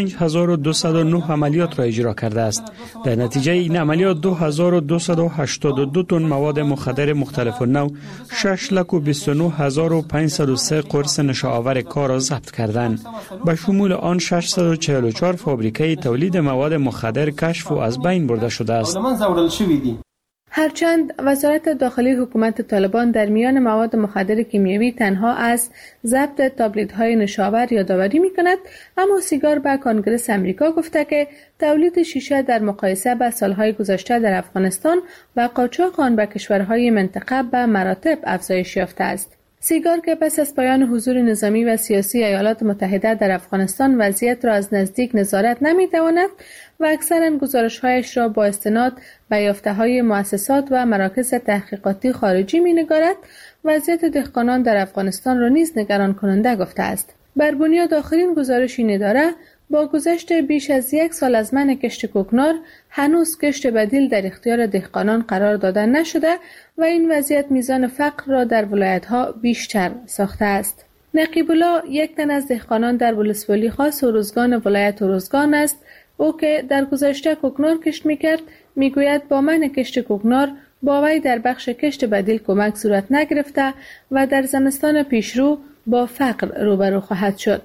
5209 عملیات را اجرا کرده است. در نتیجه این عملیات 2282 تن مواد مخدر مختلف النوع 6,29,503 قرص نشاآور کار را ضبط کردند. به شمول آن 644 فابریکه تولید مواد مخدر کشف و از بین برده شده است. هرچند وزارت داخلی حکومت طالبان در میان مواد مخدر کیمیایی تنها از ضبط تابلیت‌های نشاور یادآوری می‌کند، اما سیگار به کنگرس امریکا گفته که تولید شیشه در مقایسه با سالهای گذشته در افغانستان و قاچاق آن به کشورهای منطقه به مراتب افزایش یافته است. سیگار که پس از پایان حضور نظامی و سیاسی ایالات متحده در افغانستان وضعیت را از نزدیک نظارت نمی‌تواند و اکثراً گزارش‌هایش را با استناد به یافته‌های مؤسسات و مراکز تحقیقاتی خارجی می‌نگارد، وضعیت دهقانان در افغانستان را نیز نگران کننده گفته است. بر بنیاد آخرین گزارش این اداره، با گذشت بیش از 1 سال از منع کشت کوکنار، هنوز کشت بدیل در اختیار دهقانان قرار داده نشده و این وضعیت میزان فقر را در ولایت‌ها بیشتر ساخته است. نقیب الله یک تن از دهقانان در ولسوالی خاص اروزگان ولایت اروزگان است. او که در گذشته کوکنار کشت می‌کرد، میگوید با منع کشت کوکنار با وی در بخش کشت بدیل کمک صورت نگرفته و در زمستان پیشرو با فقر روبرو خواهد شد.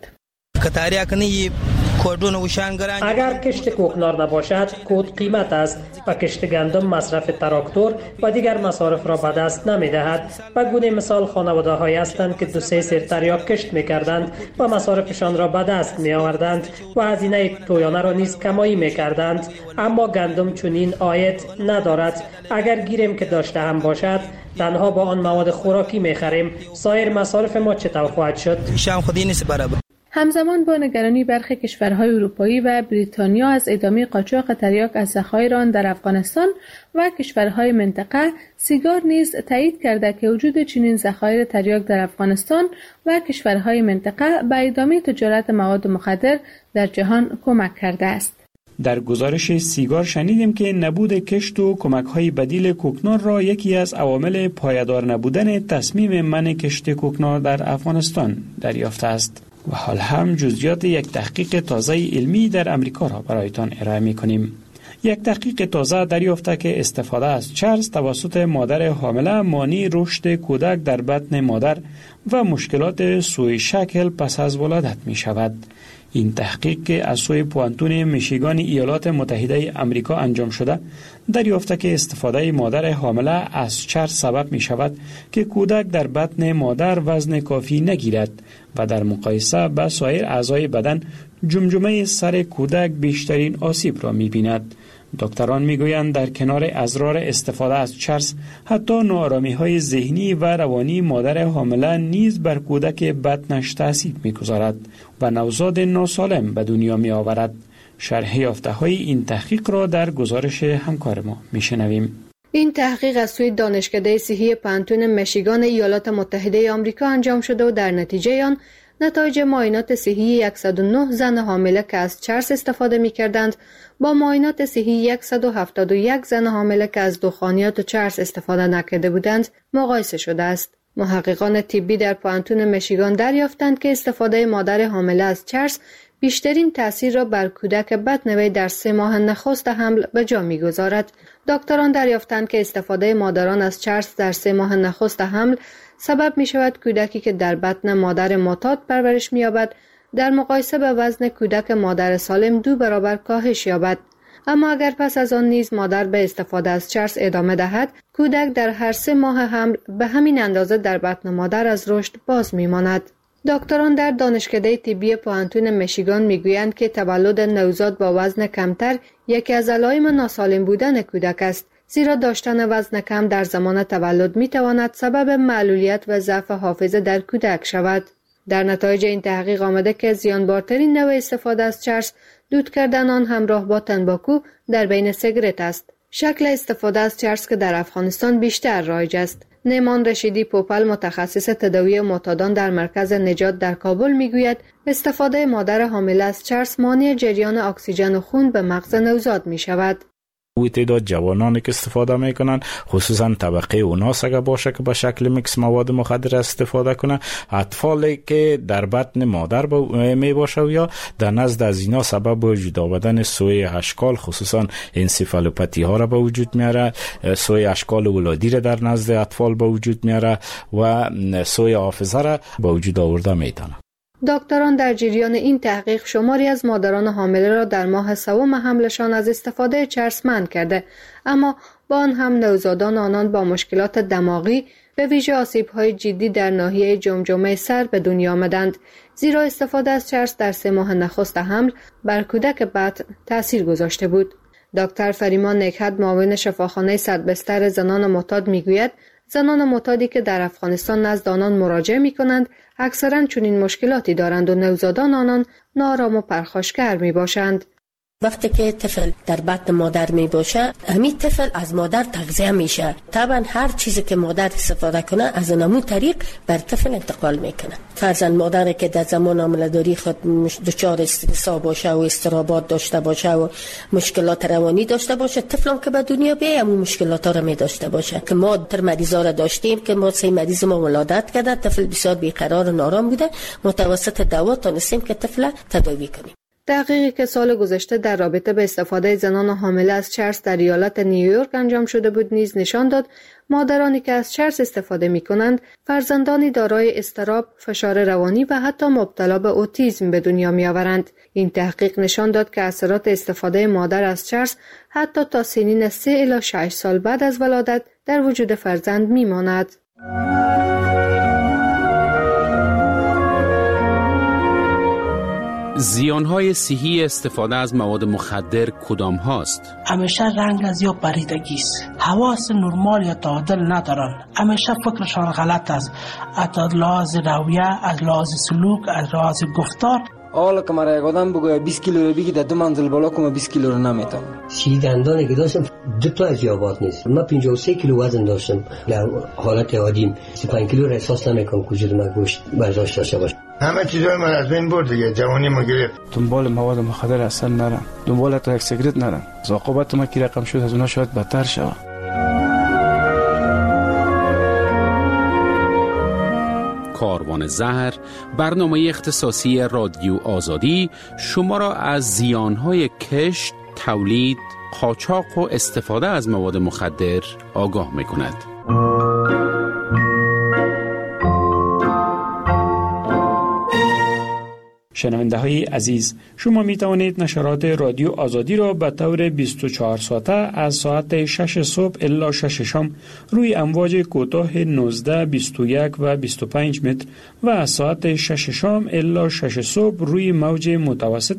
اگر کشت کوکنار نباشد، کود قیمت است و کشت گندم مصرف تراکتور و دیگر مصارف را به دست نمی دهد. و گونه مثال خانواده های هستند که 2-3 سیر تریاک کشت می کردند و مصارفشان را به دست می آوردند و هزینه تویانه را نیز کمایی می کردند، اما گندم چنین عاید ندارد. اگر گیریم که داشته هم باشد، تنها با آن مواد خوراکی می خریم. سایر مصارف ما چطور خواهد شد؟ همزمان با نگرانی برخی کشورهای اروپایی و بریتانیا از ادامه قاچاق تریاک از ذخایر آن در افغانستان و کشورهای منطقه، سیگار نیز تایید کرده که وجود چنین ذخایر تریاک در افغانستان و کشورهای منطقه به ادامه تجارت مواد مخدر در جهان کمک کرده است. در گزارش سیگار شنیدیم که نبود کشت و کمک‌های بدیل کوکنار را یکی از عوامل پایدار نبودن تصمیم منع کشت کوکنار در افغانستان دریافته است. و حال هم جزئیات یک تحقیق تازه علمی در امریکا را برایتان ارائه می‌کنیم. یک تحقیق تازه دریافته که استفاده از چرس توسط مادر حامله مانع رشد کودک در بطن مادر و مشکلات سوء شکل پس از ولادت می شود. این تحقیق که از سوی پوانتون میشیگان ایالات متحده آمریکا انجام شده دریافته که استفاده مادر حامله از چرس سبب می شود که کودک در بطن مادر وزن کافی نگیرد و در مقایسه با سایر اعضای بدن جمجمه سر کودک بیشترین آسیب را می بیند. دکتران میگویند در کنار اضرار استفاده از چرس حتی ناآرامی‌های ذهنی و روانی مادر حامله نیز بر کودک بطنش تأثیر می‌گذارد و نوزاد ناسالم به دنیا می‌آورد. شرح یافته‌های این تحقیق را در گزارش همکار ما می‌شنویم. این تحقیق از سوی دانشکده صحی پانتون میشیگان ایالات متحده آمریکا انجام شده و در نتیجه آن نتایج معاینات صحی 109 زن حامله که از چرس استفاده می کردند با معاینات صحی 171 زن حامله که از دخانیات و چرس استفاده نکرده بودند مقایسه شده است. محققان طبی در پانتون میشیگان دریافتند که استفاده مادر حامله از چرس بیشترین تأثیر را بر کودک بطن وی در 3 ماه نخست حمل به جا می‌گذارد. دکتران دریافتند که استفاده مادران از چرس در 3 ماه نخست حمل سبب می شود کودکی که در بطن مادر معتاد پرورش می یابد در مقایسه به وزن کودک مادر سالم 2 برابر کاهش یابد. اما اگر پس از آن نیز مادر به استفاده از چرس ادامه دهد، کودک در هر 3 ماه حمل به همین اندازه در بطن مادر از رشد باز می ماند. دکتران در دانشکده طبی پوانتون میشیگان میگویند که تولد نوزاد با وزن کمتر یکی از علائم ناسالم بودن کودک است، زیرا داشتن وزن کم در زمان تولد میتواند سبب معلولیت و ضعف حافظه در کودک شود. در نتایج این تحقیق آمده که زیانبارترین نوع استفاده از چرس دود کردن آن همراه با تنباکو در بین سیگارت است. شکل استفاده از چرس که در افغانستان بیشتر رایج است. نیمان رشیدی پوپل متخصص تداوی معتادان در مرکز نجات در کابل میگوید استفاده مادر حامله از چرس مانع جریان اکسیژن خون به مغز نوزاد می شود. او تعداد جوانانی که استفاده میکنن خصوصا طبقه اوناس اگر باشه که به شکل میکس مواد مخدر استفاده کنن، اطفالی که در بطن مادر می باشه یا در نزد از اینا سبب وجود آمدن سوء اشکال خصوصا انسفالوپاتی ها را به وجود میاره، سوء اشکال ولادی را در نزد اطفال به وجود میاره و سوء حافظه را به وجود آورده میتونه. دکتران در جریان این تحقیق شماری از مادران حامله را در ماه سوم حملشان از استفاده چرس منع کرده، اما با آن هم نوزادان آنان با مشکلات دماغی به ویژه آسیب‌های جدی در ناحیه جمجمه سر به دنیا آمدند، زیرا استفاده از چرس در 3 ماه نخست حمل بر کودک بطن تأثیر گذاشته بود. دکتر فریمان نکهت معاون شفاخانه صدبستر زنان معتاد میگوید زنان معتادی که در افغانستان نزد آنان مراجعه می‌کنند اکثراً چنین مشکلاتی دارند و نوزادان آنان ناآرام و پرخاشگر میباشند. وقتی که طفل در بطن مادر می باشه، همین طفل از مادر تغذیه میشه. طبعا هر چیزی که مادر استفاده کنه از همون طریق بر طفل انتقال میکنه. فرضاً مادری که در زمان حامله‌داری خود دچار استرس باشه و اضطرابات داشته باشه و مشکلات روانی داشته باشه، طفلم که به دنیا بیاد همون مشکلات را می داشته باشه. که ما در مریضا را داشتیم که ما 3 مریض ما ولادت کرده، طفل بسیار بیقرار و نارام بوده، متوسط دوا تونستیم که طفل تداوی کنیم. تحقیقی که سال گذشته در رابطه به استفاده زنان حامله از چرس در ایالت نیویورک انجام شده بود نیز نشان داد مادرانی که از چرس استفاده می کنند فرزندانی دارای اضطراب، فشار روانی و حتی مبتلا به اوتیسم به دنیا می آورند. این تحقیق نشان داد که اثرات استفاده مادر از چرس حتی تا سنین 3 الی 6 سال بعد از ولادت در وجود فرزند می ماند. زیانهای صحی استفاده از مواد مخدر کدام هاست؟ همیشه رنگ از یا پریدگی است، حواس نرمال یا تعادل ندارن، همیشه فکرشان غلط است، از لحاظ رویه، از لحاظ سلوک، از لحاظ گفتار. حالا که مرا یک آدم بگوید 20 کیلو رو بگی در 2 منزل بالا کنم 20 کیلو رو نمیتونم. 30 دندانی که داشتم 2 تا از یابات نیست. من 53 کیلو وزن داشتم. در حالت عادیم 35 کیلو را احساس نمیکنم که من گوشت برداشت داشته باشم. همه چیزای من از بین برد دیگه، جوانی ما گرفت. دنبال مواد مخدر اصلا نرم، دنبال تا یک سیگرت نرم. عاقبت ما کی رقم شد از اونها شاید بدتر شود. کاروان زهر، برنامه اختصاصی رادیو آزادی شما را از زیانهای کشت، تولید، قاچاق و استفاده از مواد مخدر آگاه می‌کند. شنونده های عزیز، شما می توانید نشرات رادیو آزادی را به طور 24 ساعته از ساعت 6 صبح الی 6 شام روی امواج کوتاه 19، 21 و 25 متر و از ساعت 6 شام الی 6 صبح روی موج متوسط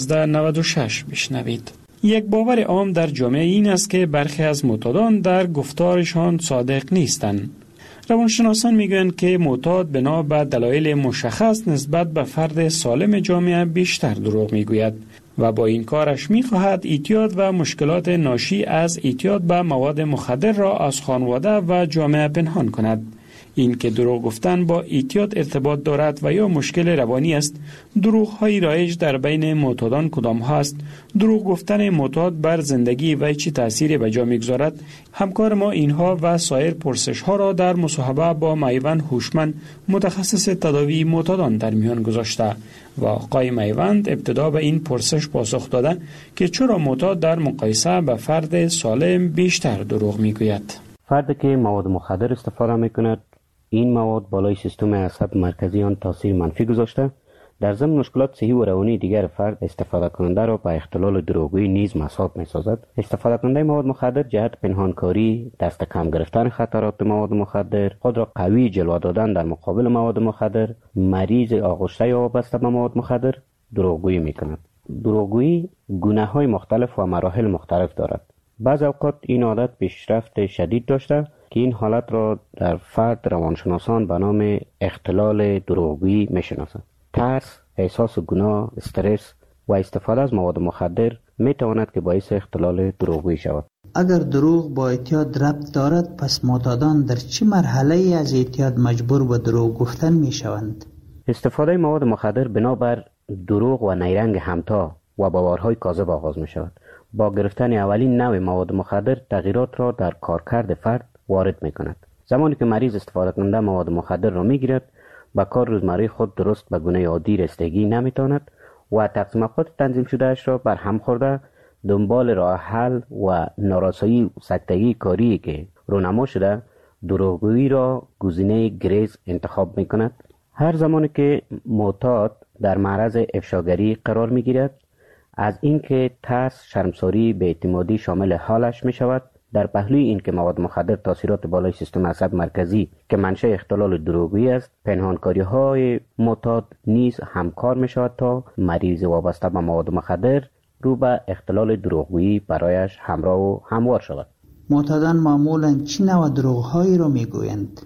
1296 بشنوید. یک باور عام در جامعه این است که برخی از معتادان در گفتارشان صادق نیستند. روانشناسان میگویند که معتاد بنا به دلایل مشخص نسبت به فرد سالم جامعه بیشتر دروغ میگوید و با این کارش میخواهد اعتیاد و مشکلات ناشی از اعتیاد به مواد مخدر را از خانواده و جامعه پنهان کند. این که دروغ گفتن با اعتیاد ارتباط دارد و یا مشکل روانی است، دروغ های رایج در بین معتادان کدام ها است؟ دروغ گفتن معتاد بر زندگی و چه تأثیری به جا میگذارد؟ همکار ما اینها و سایر پرسش ها را در مصاحبه با میوند هوشمند، متخصص تداوی معتادان در میان گذاشته و آقای میوند ابتدا به این پرسش پاسخ داده که چرا معتاد در مقایسه به فرد سالم بیشتر دروغ میگوید. فردی که مواد مخدر استفاده میکند، این مواد بالای سیستم عصب مرکزی آن تاثیر منفی گذاشته. در ضمن مشکلات صحی و روانی دیگر فرد استفاده کننده را به اختلال دروغگویی نیز مساعد می‌سازد. استفاده کننده مواد مخدر جهت پنهانکاری، دست کم گرفتن خطرات مواد مخدر، خود را قوی جلوه دادن در مقابل مواد مخدر، مریض آغشته یا وابسته به مواد مخدر دروغگویی می‌کند. دروغگویی گونه‌های مختلف و مراحل مختلف دارد. بعض اوقات این عادت پیشرفت شدید داشته که این حالت را در فرد روانشناسان به نام اختلال دروغگویی میشناسند. ترس، احساس گناه، استرس و استفاده از مواد مخدر میتواند که باعث اختلال دروغگویی شود. اگر دروغ با اعتیاد ربط دارد، پس معتادان در چه مرحله از اعتیاد مجبور به دروغ گفتن میشوند؟ استفاده مواد مخدر بنابر دروغ و نیرنگ همتا و باورهای کاذب آغاز می شود. با گرفتن اولین نوع مواد مخدر تغییرات را در کارکرد فرد وارد می کند. زمانی که مریض استفاده کننده مواد مخدر را می گیرد، با کار روزمره خود درست به گونه عادی رسیدگی نمی تواند و تقسیم اوقات تنظیم شده اش را بر هم خورده دنبال راه حل و نارسایی و سکتگی کاری که رونما شده دروغگویی را گزینه گریز انتخاب می کند. هر زمانی که معتاد در معرض افشاگری قرار می گیرد، از اینکه ترس، شرمساری، بی‌اعتمادی شامل حالش می شود. در پهلوی این که مواد مخدر تاثیرات بالای سیستم عصب مرکزی که منشأ اختلال دروغگویی است، پنهانکاری های معتاد نیز همکار می شود تا مریض وابسته به مواد مخدر رو به اختلال دروغگویی برایش همراه و هموار شود. معتادان معمولاً چه نوع دروغ‌هایی را میگویند؟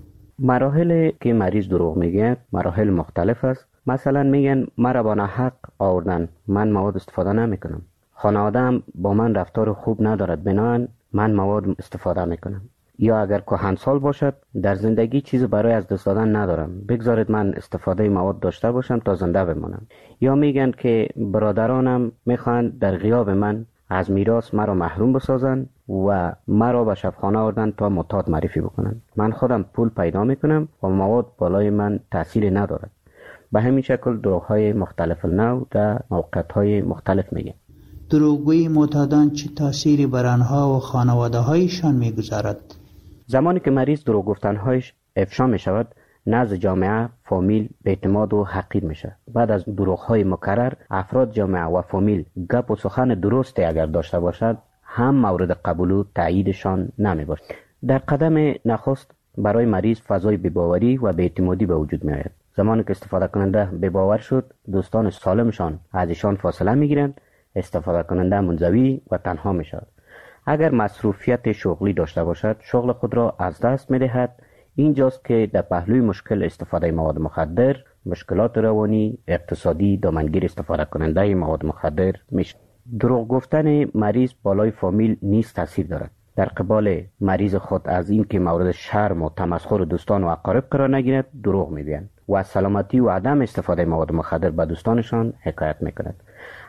مراحل که مریض دروغ میگه مراحل مختلف است. مثلا میگن مرا با ناحق آوردن، من مواد استفاده نمیکنم. خانواده‌ام با من رفتار خوب ندارد، بنابراین من مواد استفاده میکنم. یا اگر کهنسال باشد، در زندگی چیز برای از دست دادن ندارم، بگذارید من استفاده مواد داشته باشم تا زنده بمانم. یا میگن که برادرانم میخواهند در غیاب من از میراث مرا محروم بسازن و مرا به شبخانه آوردن تا معتاد معرفی بکنن. من خودم پول پیدا میکنم و مواد بالای من تأثیر ندارد. به همین شکل دروغ‌های مختلف النوع در موقعیت‌های مختلف میگن. دروغگویی معتادان چه تأثیری بر آنها و خانواده‌هایشان میگذارد؟ زمانی که مریض دروغ گفتن‌هایش افشا میشود، نزد جامعه، فامیل بی‌اعتماد و حقیر میشه. بعد از دروغ‌های مکرر، افراد جامعه و فامیل گپ و سخن درستی اگر داشته باشد، هم مورد قبول و تاییدشان نمیباشد. در قدم نخست برای مریض فضای بی‌باوری و بی‌اعتمادی به وجود میآید. زمانی که استفاده کننده بی‌باور شد، دوستان سالمشان از ایشان فاصله میگیرند، استفاده کننده منزوی و تنها می شود. اگر مصروفیت شغلی داشته باشد، شغل خود را از دست می دهد. اینجاست که در پهلوی مشکل استفاده مواد مخدر، مشکلات روانی، اقتصادی دامنگیر استفاده کننده مواد مخدر می شود. دروغ گفتن مریض بالای فامیل نیز تاثیر دارد. در قبال مریض خود از این که مورد شرم و تمسخر دوستان و اقارب قرار نگیرد، دروغ میگویند و از سلامتی و عدم استفاده مواد مخدر به دوستانشان حکایت میکند.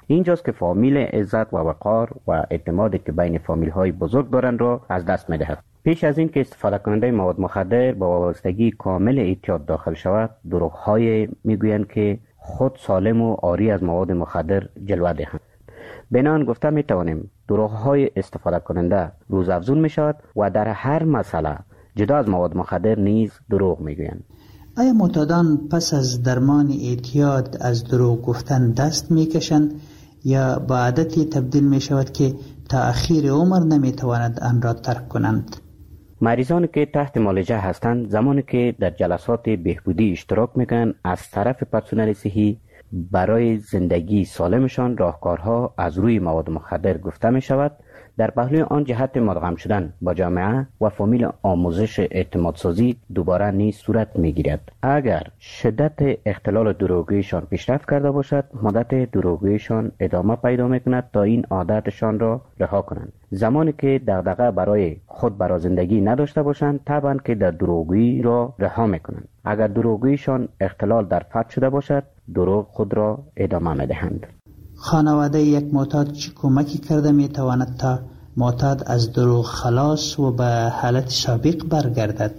اینجاست که فامیل عزت و وقار و اعتمادی که بین فامیل های بزرگ دارند را از دست می‌دهد. پیش از این که استفاده کننده مواد مخدر با وابستگی کامل اعتیاد داخل شود، دروغ‌های میگویند که خود سالم و عاری از مواد مخدر جلوه دهند. بنان گفته میتوانیم دروغ‌های استفاده کننده روزافزون میشود و در هر مسئله جدا از مواد مخدر نیز دروغ میگویند. آیا معتادان پس از درمان اعتیاد از دروغ گفتن دست میکشند یا با عادتی تبدیل میشود که تا اخیر عمر نمیتواند آن را ترک کنند؟ مریضانی که تحت معالجه هستند زمانی که در جلسات بهبودی اشتراک میکنند از طرف پرسنل صحی برای زندگی سالمشان راهکارها از روی مواد مخدر گفته می شود. در پهلوی آن جهت مدغم شدن با جامعه و فامیل آموزش اعتمادسازی دوباره نیز صورت می گیرد. اگر شدت اختلال دروغیشان پیشرفت کرده باشد، مدت دروغیشان ادامه پیدا می کند تا این عادتشان را رها کنند. زمانی که دغدغه برای خود برای زندگی نداشته باشند، طبعا که در دروغی را رها می کنند. اگر دروغیشان اختلال در فرد شده باشد، دروغ خود را ادامه می دهند. خانواده یک معتاد چه کمکی کرده می تواند تا معتاد از دروغ خلاص و به حالت سابق برگردد؟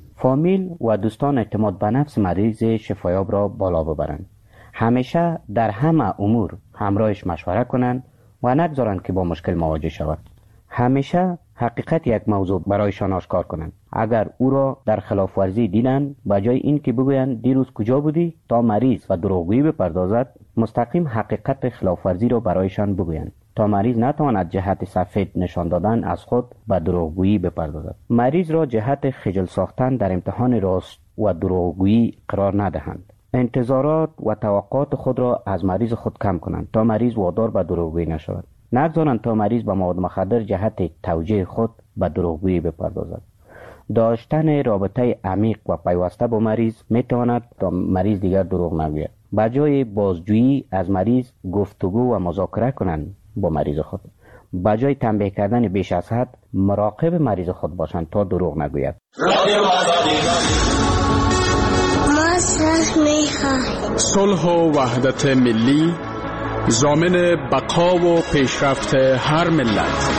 فامیل و دوستان اعتماد به نفس مریض شفایاب را بالا ببرند. همیشه در همه امور همراهش مشوره کنند و نگذارند که با مشکل مواجه شود. همیشه حقیقت یک موضوع برایشان آشکار کنند. اگر او را در خلاف ورزی دیدند، بجای این که بگویند دیروز کجا بودی تا مریض و دروغگویی بپردازد، مستقیم حقیقت خلاف ورزی را برایشان بگویند تا مریض نتواند جهت سفید نشان دادن از خود به دروغگویی بپردازد. مریض را جهت خجل ساختن در امتحان راست و دروغگویی قرار ندهند. انتظارات و توقعات خود را از مریض خود کم کنند تا مریض وادار به دروغگویی نشود. نگذارند تا مریض به مواد مخدر جهت توجیه خود به دروغگویی بپردازد. داشتن رابطه عمیق و پیوسته با مریض میتواند تا مریض دیگر دروغ نگوید. بجای بازجویی از مریض گفتگو و مذاکره کنند با مریض خود. بجای تنبیه کردن بیش از حد مراقب مریض خود باشند تا دروغ نگوید. صلح و وحدت ملی ضامن بقا و پیشرفت هر ملت.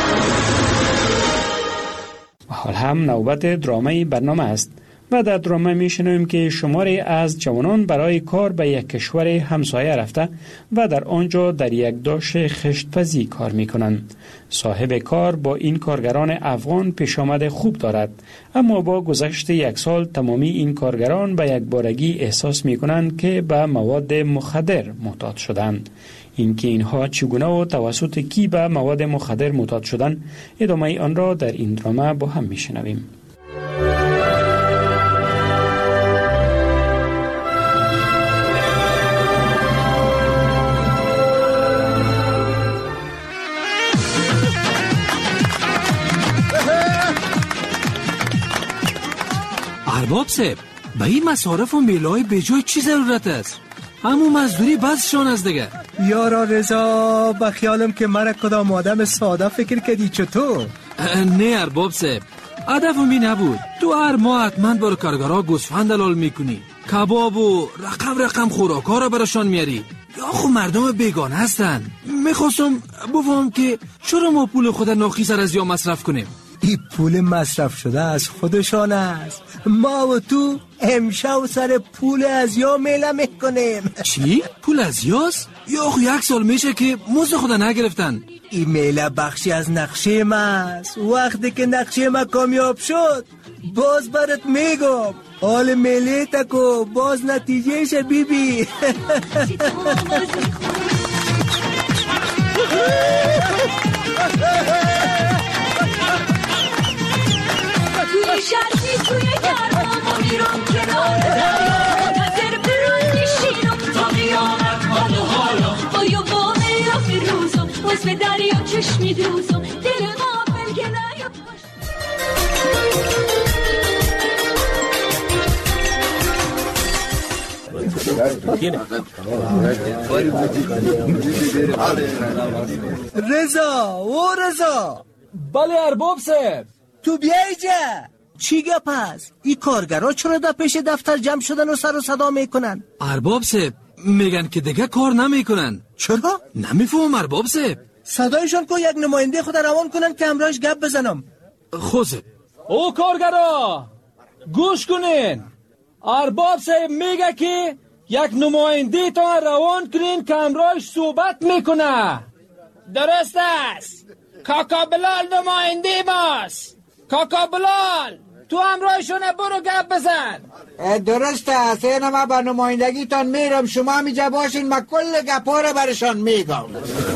حال هم نوبت درامه برنامه است و در درامه میشنویم که شماری از جوانان برای کار به یک کشور همسایه رفته و در آنجا در یک داشت خشتپزی کار میکنند. صاحب کار با این کارگران افغان پیشامد خوب دارد، اما با گذشت یک سال تمامی این کارگران به یک بارگی احساس میکنند که به مواد مخدر معتاد شدند. اینکه اینها چگونه و توسط کی به مواد مخدر معتاد شدند، ادامه آن را در این درامه با هم میشنویم. ارباب صاحب، به این مصارف و میلای به جای چی ضرورت است؟ همون مزدوری بسشان از دیگه. یارا رضا، به خیالم که مرا کدام آدم ساده فکر کردی چطور؟ نه ارباب صاحب، هدفم این نبود. تو هر ماه حتما برای کارگرها گوسفند دلال میکنی، کباب و رقم خوراکا را براشان میاری. یا خو مردم بیگانه هستن. میخواستم بفهم که چرا ما پول خود ناخیسر از یا مصرف کنیم؟ این پول مصرف شده از خودشان است. ما و تو امشب سر پول از یا میله میکنیم. چی؟ پول از یاست؟ یا خو یک سال میشه که مزد خود نگرفتن. این میله بخشی از نقشه ما است. وقتی که نقشه ما کامیاب شد باز برات میگم حال میله تکو باز نتیجهش بیبی. توی شرطی توی گرمام و میرم کنار دریا، نظر برون نشینم تا قیامت حال و حالا. بایا با میرم روزم باز به دریا چشمی دوزم، دل غافل که نیاد رضا و رضا. بله ارباب صاحب. تو بیای جا. چی گپ هست؟ این کارگرها چرا در پیش دفتر جمع شدن و سر و صدا میکنن؟ ارباب صاحب، میگن که دیگه کار نمیکنن. چرا؟ نمیفهم ارباب صاحب. صدایشان کو یک نماینده خود روان کنن که امراش گپ بزنم. خوزه او کارگرا گوش کنین. ارباب صاحب میگه که یک نماینده تا روان کنین که امراش صحبت میکنه. درست است. کاکا بلال نماینده ماست. کاکا بلال تو همراهشونه برو گپ بزن. درست است. اینه ما با نمایندگیتان میرم، شما همیجا باشین، ما کل گپا رو برشان میگم.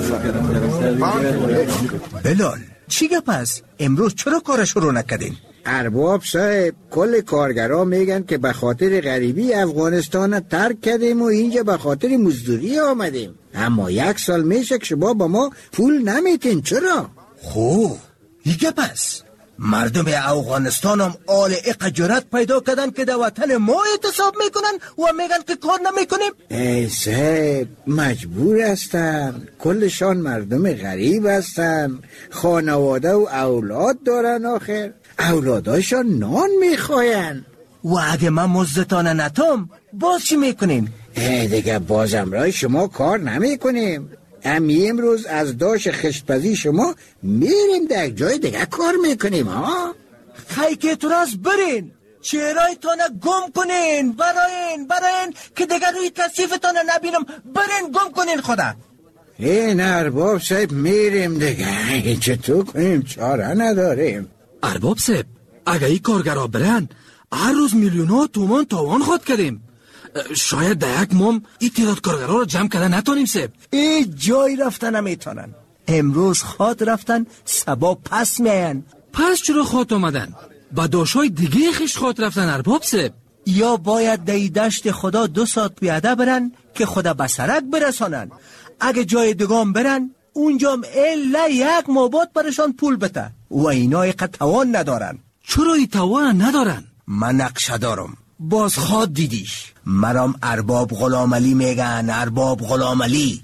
بلال چی گپ است؟ امروز چرا کارش رو نکردین؟ ارباب صاحب کل کارگرها میگن که به خاطر غریبی افغانستان ترک کردیم و اینجا به خاطر مزدوری آمدیم. اما 1 سال میشه که شما با ما پول نمیتین. چرا؟ خوب این گپ است. مردم افغانستان هم آل اقجارت پیدا کردن که در وطن ما اعتصاب میکنن و میگن که کار نمیکنیم. ای صاحب مجبور هستن، کلشان مردم غریب هستن، خانواده و اولاد دارن، آخر اولاداشان نان میخواین. و اگه من مزدتان نتام باز چی میکنیم؟ دیگه بازم رای شما کار نمیکنیم. امروز از داش خشتپزی شما میریم در جای دیگه کار میکنیم. ها خیلی که تو راست برین، چهرهایتان گم کنین، براین که دیگه روی تصیفتان نبینم. برین گم کنین خدا. این ارباب صاحب میریم دیگه، چطور کنیم؟ چاره نداریم. ارباب صاحب اگه این کارگرها برن هر روز میلیون‌ها تومان تاوان خود کردیم. شاید در یک مام این تعداد کارگرها رو جمع کردن نتونیم صاحب. این جای رفتن نمیتونن. امروز خود رفتن سبا پس میاین. پس چرا خود آمدن؟ با داشای دیگه خیش خود رفتن ارباب صاحب. یا باید دی دشت خدا 2 ساعت پیاده برن که خدا به سرک برسانن. اگه جای دگام برن اونجام الا 1 مابات برشان پول بده و اینا اقا توان ندارن. چرا ای توان ندارن؟ من نقشه دارم. باز خواد دیدیش. مرام ارباب غلام علی میگن. ارباب غلام علی.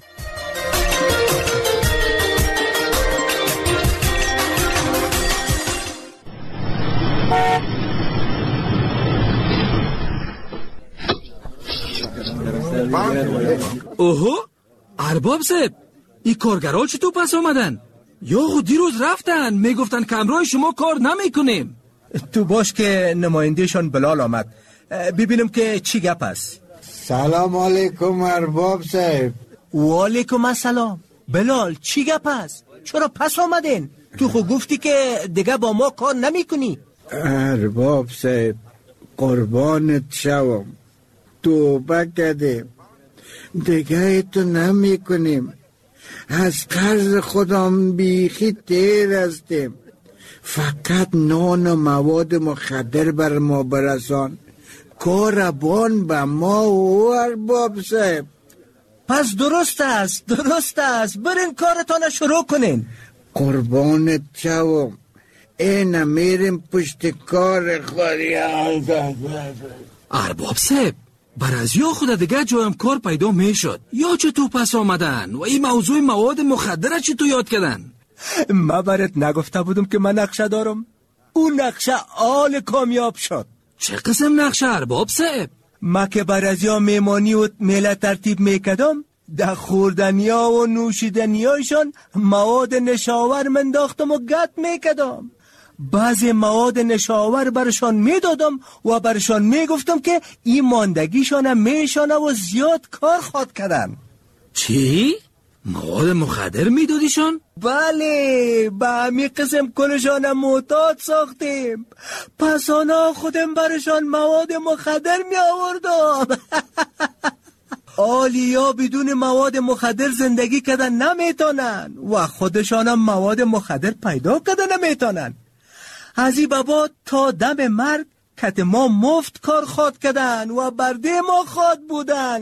اوهو ارباب صاحب این کارگرها چطور پس آمدن؟ یا خود دیروز رفتن میگفتن که همراه شما کار نمیکنیم. تو باش که نمایندهشان بلال آمد، ببینم که چی گپ است. سلام علیکم ارباب صاحب. و علیکم السلام. بلال چی گپ است؟ چرا پس آمدین؟ تو خود گفتی که دیگه با ما کار نمیکنی. ارباب صاحب قربانت شوم، توبه کردیم، دیگه تو نمی کنیم. از قرض خودم بیخی تیر هستیم. فقط نان و مواد مخدر بر ما برسان. کاربان به ما و ارباب صاحب. پس درست است. برین کارتان شروع کنین. قربانت شوم، این میریم پشت کار خوری. ارباب صاحب برازی خود دیگه جایم کار پیدا میشد. یا چطور پس آمدن و این موضوع مواد مخدر چطور یاد کردن؟ ما برات نگفته بودم که من نقشه دارم؟ اون نقشه آل کامیاب شد. چه قسم نقشه ارباب صاحب؟ ما که برازی میمانی و میله ترتیب میکدم، در خوردنیا و نوشیدنیایشان مواد نشاور منداختم و گت میکدم. بعضی مواد نشاور برشان میدادم و برشان میگفتم که این ماندگیشان میشانه و زیاد کار خود کردن. چی؟ مواد مخدر میدادیشان؟ بله، به همین قسم کلشان معتاد ساختیم. پس آنا خودم برشان مواد مخدر می آوردم. آلیا بدون مواد مخدر زندگی کردن نمیتونن و خودشان هم مواد مخدر پیدا کردن نمیتونن. از این بابا تا دم مرگ کت ما مفت کار خود کردن و برده ما خود بودن.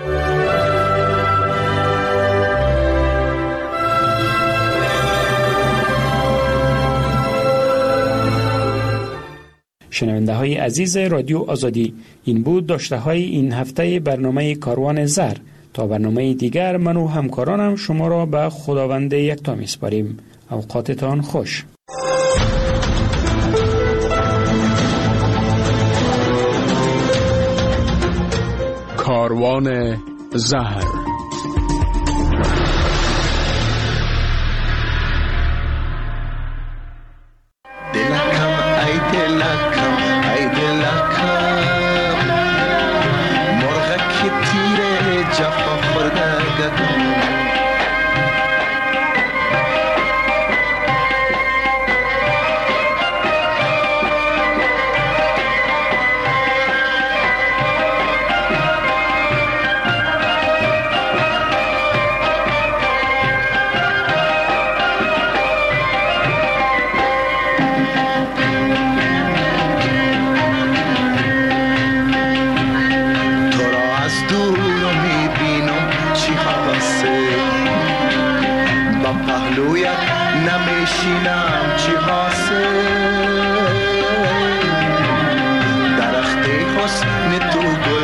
شنونده های عزیز رادیو آزادی، این بود داشته های این هفته برنامه کاروان زر. تا برنامه دیگر من و همکارانم شما را به خداوند یکتا میسپاریم. اوقاتتان خوش. کاروان زهر. دلکم ای دلکم ای دلکم مرغ که تیر جفا خورده گدم نمیشینم چی حاصل درخت حسن تو گل